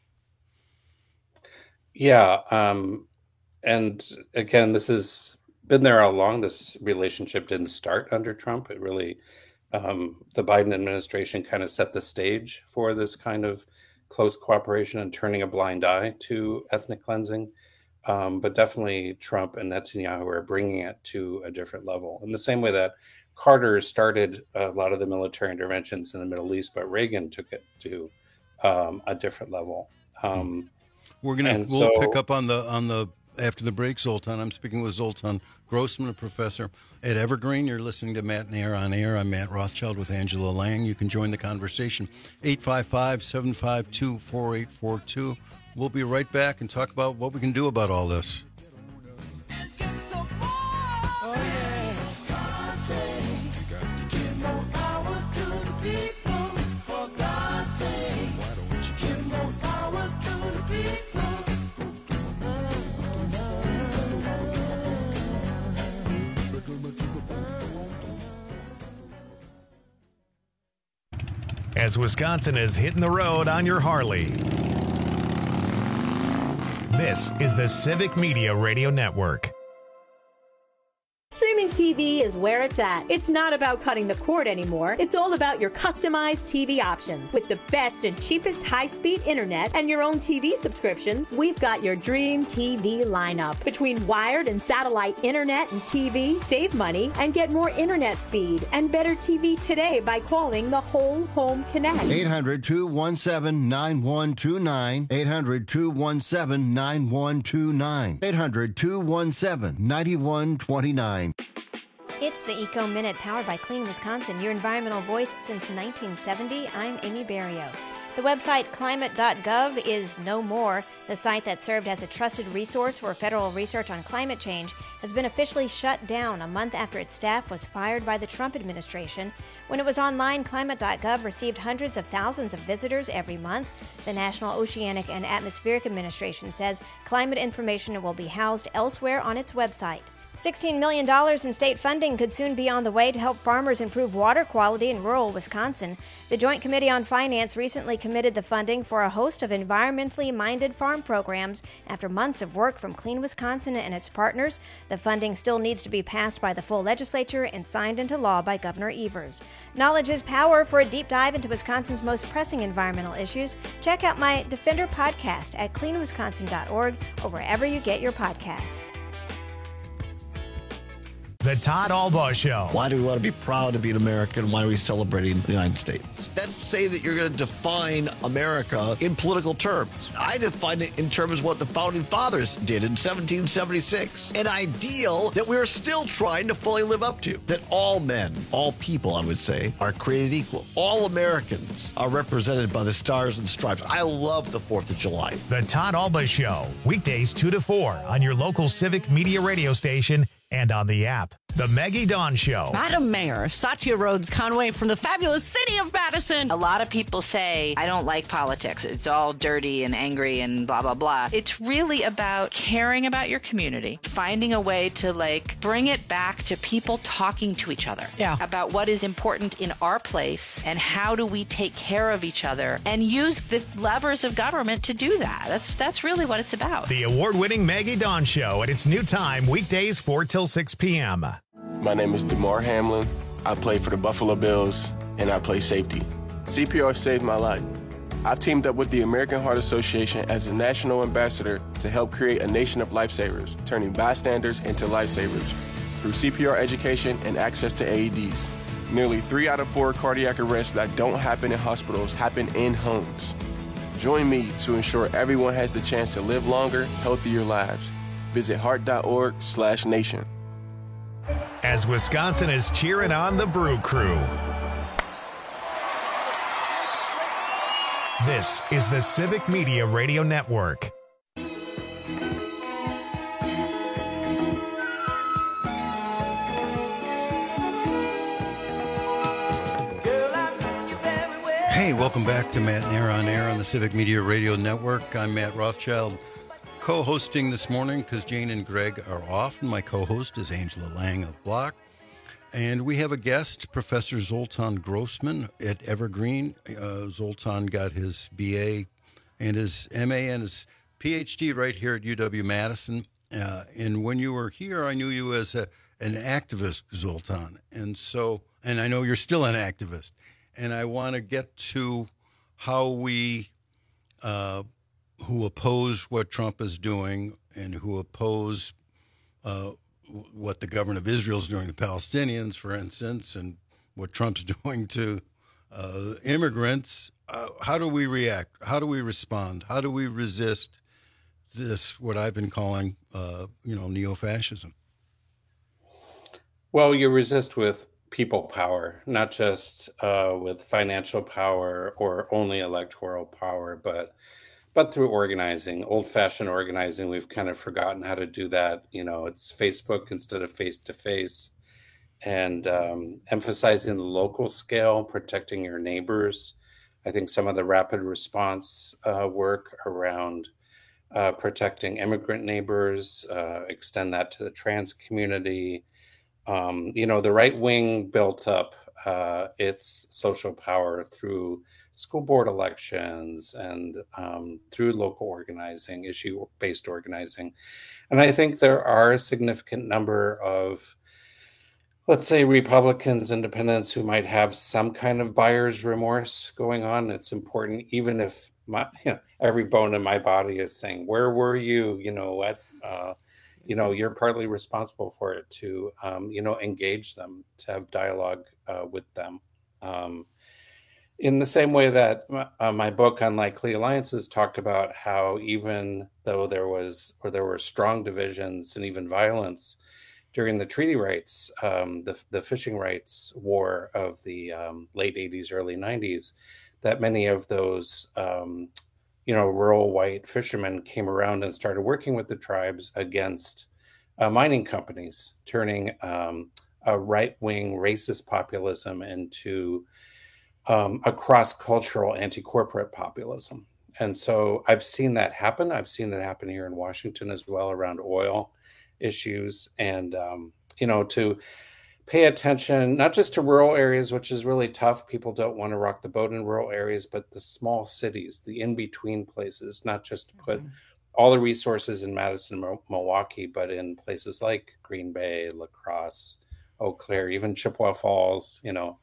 Yeah. Um, and again, this has been there all along. This relationship didn't start under Trump. It really, um, the Biden administration kind of set the stage for this kind of close cooperation and turning a blind eye to ethnic cleansing. Um, but definitely Trump and Netanyahu are bringing it to a different level in the same way that Carter started a lot of the military interventions in the Middle East, but Reagan took it to um, a different level. Um, We're gonna and we'll so, pick up on the on the after the break, Zoltan. I'm speaking with Zoltan Grossman, a professor at Evergreen. You're listening to Matt and Air on Air. I'm Matt Rothschild with Angela Lang. You can join the conversation. eight five five, seven five two, four eight four two. We'll be right back and talk about what we can do about all this. As Wisconsin is hitting the road on your Harley. This is the Civic Media Radio Network. Streaming T V is where it's at. It's not about cutting the cord anymore. It's all about your customized T V options. With the best and cheapest high-speed internet and your own T V subscriptions, we've got your dream T V lineup. Between wired and satellite internet and T V, save money and get more internet speed and better T V today by calling the Whole Home Connect. eight hundred, two one seven, nine one two nine. eight hundred, two one seven, nine one two nine. eight hundred, two one seven, nine one two nine. It's the Eco Minute powered by Clean Wisconsin, your environmental voice since nineteen seventy. I'm Amy Barrio. The website climate dot gov is no more. The site that served as a trusted resource for federal research on climate change has been officially shut down a month after its staff was fired by the Trump administration. When it was online, climate dot gov received hundreds of thousands of visitors every month. The National Oceanic and Atmospheric Administration says climate information will be housed elsewhere on its website. sixteen million dollars in state funding could soon be on the way to help farmers improve water quality in rural Wisconsin. The Joint Committee on Finance recently committed the funding for a host of environmentally minded farm programs after months of work from Clean Wisconsin and its partners. The funding still needs to be passed by the full legislature and signed into law by Governor Evers. Knowledge is power. For a deep dive into Wisconsin's most pressing environmental issues, check out my Defender podcast at clean wisconsin dot org or wherever you get your podcasts. The Todd Albaugh Show. Why do we want to be proud to be an American? Why are we celebrating the United States? Let's say that you're going to define America in political terms. I define it in terms of what the Founding Fathers did in seventeen seventy-six. An ideal that we're still trying to fully live up to. That all men, all people, I would say, are created equal. All Americans are represented by the stars and stripes. I love the fourth of July. The Todd Albaugh Show. Weekdays two to four on your local Civic Media radio station and on the app. The Maggie Dawn Show. Madam Mayor, Satya Rhodes Conway from the fabulous city of Madison. A lot of people say, I don't like politics. It's all dirty and angry and blah, blah, blah. It's really about caring about your community, finding a way to like bring it back to people talking to each other yeah. about what is important in our place and how do we take care of each other and use the levers of government to do that. That's, that's really what it's about. The award-winning Maggie Dawn Show at its new time, weekdays four till six p.m. My name is DeMar Hamlin. I play for the Buffalo Bills, and I play safety. C P R saved my life. I've teamed up with the American Heart Association as a national ambassador to help create a nation of lifesavers, turning bystanders into lifesavers through C P R education and access to A E Ds. Nearly three out of four cardiac arrests that don't happen in hospitals happen in homes. Join me to ensure everyone has the chance to live longer, healthier lives. Visit heart.org slash nation. As Wisconsin is cheering on the Brew Crew. This is the Civic Media Radio Network. Hey, welcome back to Matt and Air on Air on the Civic Media Radio Network. I'm Matt Rothschild, co-hosting this morning because Jane and Greg are off, and my co-host is Angela Lang of Block. And we have a guest, Professor Zoltan Grossman at Evergreen. Uh, Zoltan got his B A and his M A and his P H D right here at U W-Madison. Uh, and when you were here, I knew you as a, an activist, Zoltan. And so, and I know you're still an activist. And I want to get to how we, uh, who oppose what Trump is doing and who oppose uh, what the government of Israel is doing to Palestinians, for instance, and what Trump's doing to uh, immigrants. Uh, how do we react? How do we respond? How do we resist this, what I've been calling, uh, you know, neo-fascism? Well, you resist with people power, not just uh, with financial power or only electoral power, but but through organizing, old-fashioned organizing. We've kind of forgotten how to do that. You know, it's Facebook instead of face-to-face, and um, emphasizing the local scale, protecting your neighbors. I think some of the rapid response uh, work around uh, protecting immigrant neighbors, uh, extend that to the trans community. Um, you know, the right wing built up uh, its social power through school board elections and um, through local organizing, issue-based organizing. And I think there are a significant number of, let's say, Republicans, independents who might have some kind of buyer's remorse going on. It's important, even if my, you know, every bone in my body is saying, where were you? You know what? Uh, you know, you're partly responsible for it to, um, you know, engage them, to have dialogue uh, with them. Um, in the same way that uh, my book, Unlikely Alliances, talked about how even though there was, or there were strong divisions and even violence during the treaty rights, um, the, the fishing rights war of the um, late eighties, early nineties, that many of those, um, you know, rural white fishermen came around and started working with the tribes against uh, mining companies, turning um, a right-wing racist populism into um, a cross-cultural anti-corporate populism. And so I've seen that happen. I've seen it happen here in Washington as well around oil issues. And, um, you know, to pay attention, not just to rural areas, which is really tough. People don't want to rock the boat in rural areas, but the small cities, the in-between places, not just to put mm-hmm. all the resources in Madison, Milwaukee, but in places like Green Bay, La Crosse, Eau Claire, even Chippewa Falls, you know,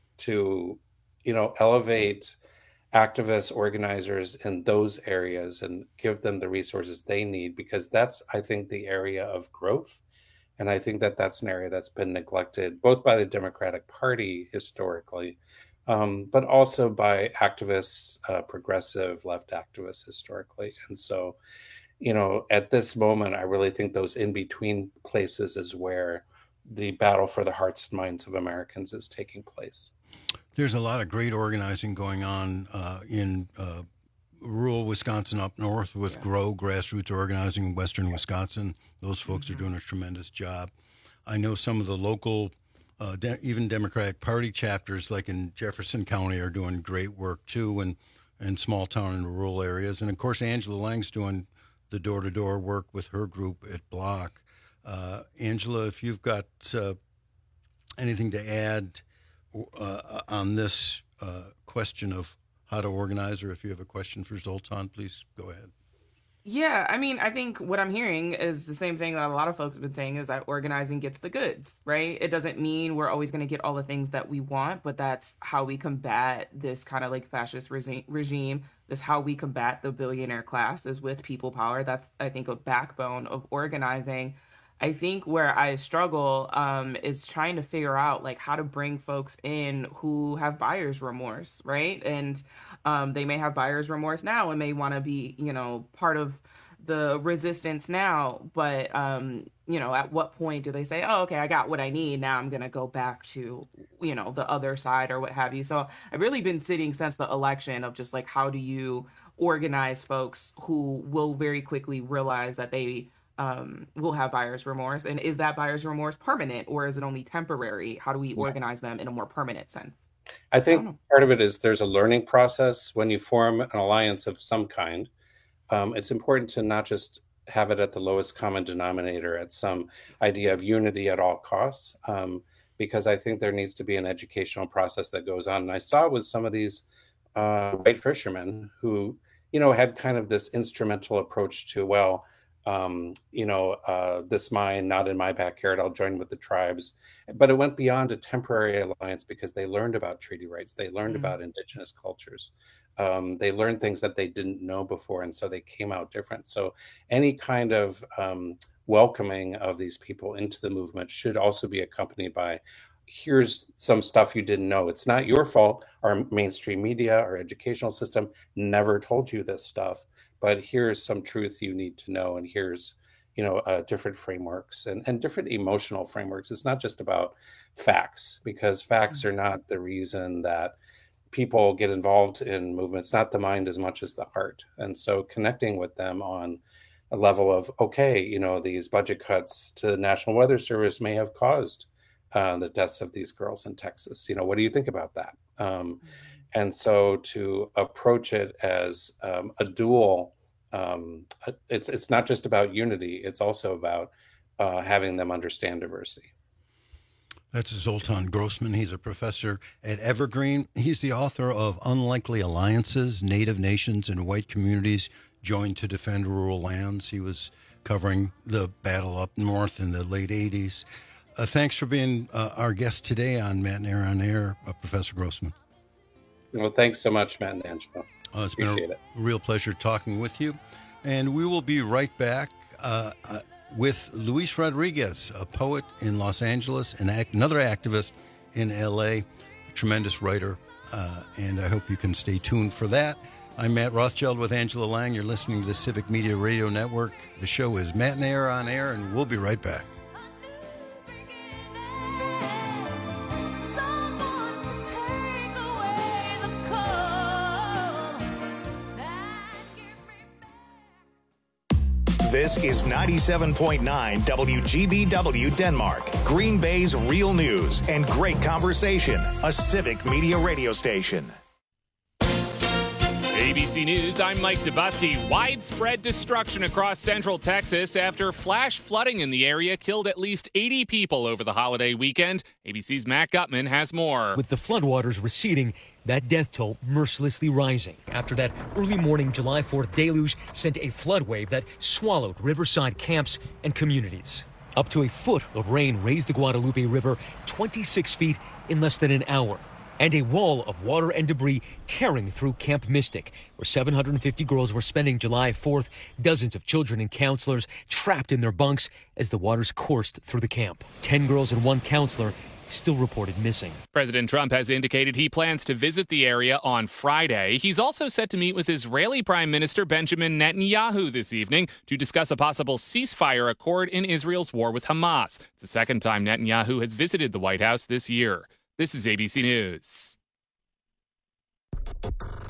to, you know, elevate activists, organizers in those areas and give them the resources they need, because that's, I think, the area of growth. And I think that that's an area that's been neglected both by the Democratic Party historically, um, but also by activists, uh, progressive left activists historically. And so, you know, at this moment, I really think those in-between places is where the battle for the hearts and minds of Americans is taking place. There's a lot of great organizing going on uh, in uh, rural Wisconsin up north with yeah. GROW, grassroots organizing in western Wisconsin. Those folks mm-hmm. are doing a tremendous job. I know some of the local, uh, de- even Democratic Party chapters, like in Jefferson County, are doing great work too, and in small town and rural areas. And of course, Angela Lang's doing the door-to-door work with her group at Block. Uh, Angela, if you've got uh, anything to add uh, on this uh, question of how to organize, or if you have a question for Zoltan, please go ahead. Yeah, I mean, I think what I'm hearing is the same thing that a lot of folks have been saying, is that organizing gets the goods, right? It doesn't mean we're always going to get all the things that we want, but that's how we combat this kind of like fascist regi- regime. This how we combat the billionaire class is with people power. That's, I think, a backbone of organizing. I think where I struggle um, is trying to figure out like how to bring folks in who have buyer's remorse, right? And um, they may have buyer's remorse now and may want to be, you know, part of the resistance now. But, um, you know, at what point do they say, oh, okay, I got what I need. Now I'm going to go back to, you know, the other side or what have you. So I've really been sitting since the election of just like, how do you organize folks who will very quickly realize that they um, will have buyer's remorse? And is that buyer's remorse permanent, or is it only temporary? How do we organize them in a more permanent sense? I think I part of it is there's a learning process when you form an alliance of some kind. Um, it's important to not just have it at the lowest common denominator, at some idea of unity at all costs, um, because I think there needs to be an educational process that goes on. And I saw with some of these uh, white fishermen who, you know, had kind of this instrumental approach to, well, Um, you know, uh, this mine, not in my backyard, I'll join with the tribes. But it went beyond a temporary alliance because they learned about treaty rights. They learned mm-hmm. about indigenous cultures. Um, they learned things that they didn't know before. And so they came out different. So any kind of um, welcoming of these people into the movement should also be accompanied by, here's some stuff you didn't know. It's not your fault. Our mainstream media, our educational system never told you this stuff. But here's some truth you need to know, and here's, you know, uh, different frameworks and, and different emotional frameworks. It's not just about facts, because facts are not the reason that people get involved in movements, not the mind as much as the heart. And so connecting with them on a level of, okay, you know, these budget cuts to the National Weather Service may have caused uh, the deaths of these girls in Texas. You know, what do you think about that? Um, And so to approach it as um, a dual, um, it's it's not just about unity, it's also about uh, having them understand diversity. That's Zoltan Grossman. He's a professor at Evergreen. He's the author of Unlikely Alliances, Native Nations and White Communities Joined to Defend Rural Lands. He was covering the battle up north in the late eighties. Uh, thanks for being uh, our guest today on Matt and Air on Air, uh, Professor Grossman. Well, thanks so much, Matt and Angela. Uh, it's Appreciate been a it. real pleasure talking with you. And we will be right back uh, uh, with Luis Rodriguez, a poet in Los Angeles, and act- another activist in L A, tremendous writer. Uh, and I hope you can stay tuned for that. I'm Matt Rothschild with Angela Lang. You're listening to the Civic Media Radio Network. The show is Matt and Air on Air, and we'll be right back. Someone to take away the cold. This is ninety-seven point nine W G B W Denmark, Green Bay's real news and great conversation, a Civic Media radio station. A B C News, I'm Mike Dubusky. Widespread destruction across central Texas after flash flooding in the area killed at least eighty people over the holiday weekend. A B C's Matt Gutman has more. With the floodwaters receding, that death toll mercilessly rising after that early morning July fourth deluge sent a flood wave that swallowed riverside camps and communities. Up to a foot of rain raised the Guadalupe River twenty-six feet in less than an hour. And a wall of water and debris tearing through Camp Mystic, where seven hundred fifty girls were spending July fourth, dozens of children and counselors trapped in their bunks as the waters coursed through the camp. Ten girls and one counselor still reported missing. President Trump has indicated he plans to visit the area on Friday. He's also set to meet with Israeli Prime Minister Benjamin Netanyahu this evening to discuss a possible ceasefire accord in Israel's war with Hamas. It's the second time Netanyahu has visited the White House this year. This is A B C News.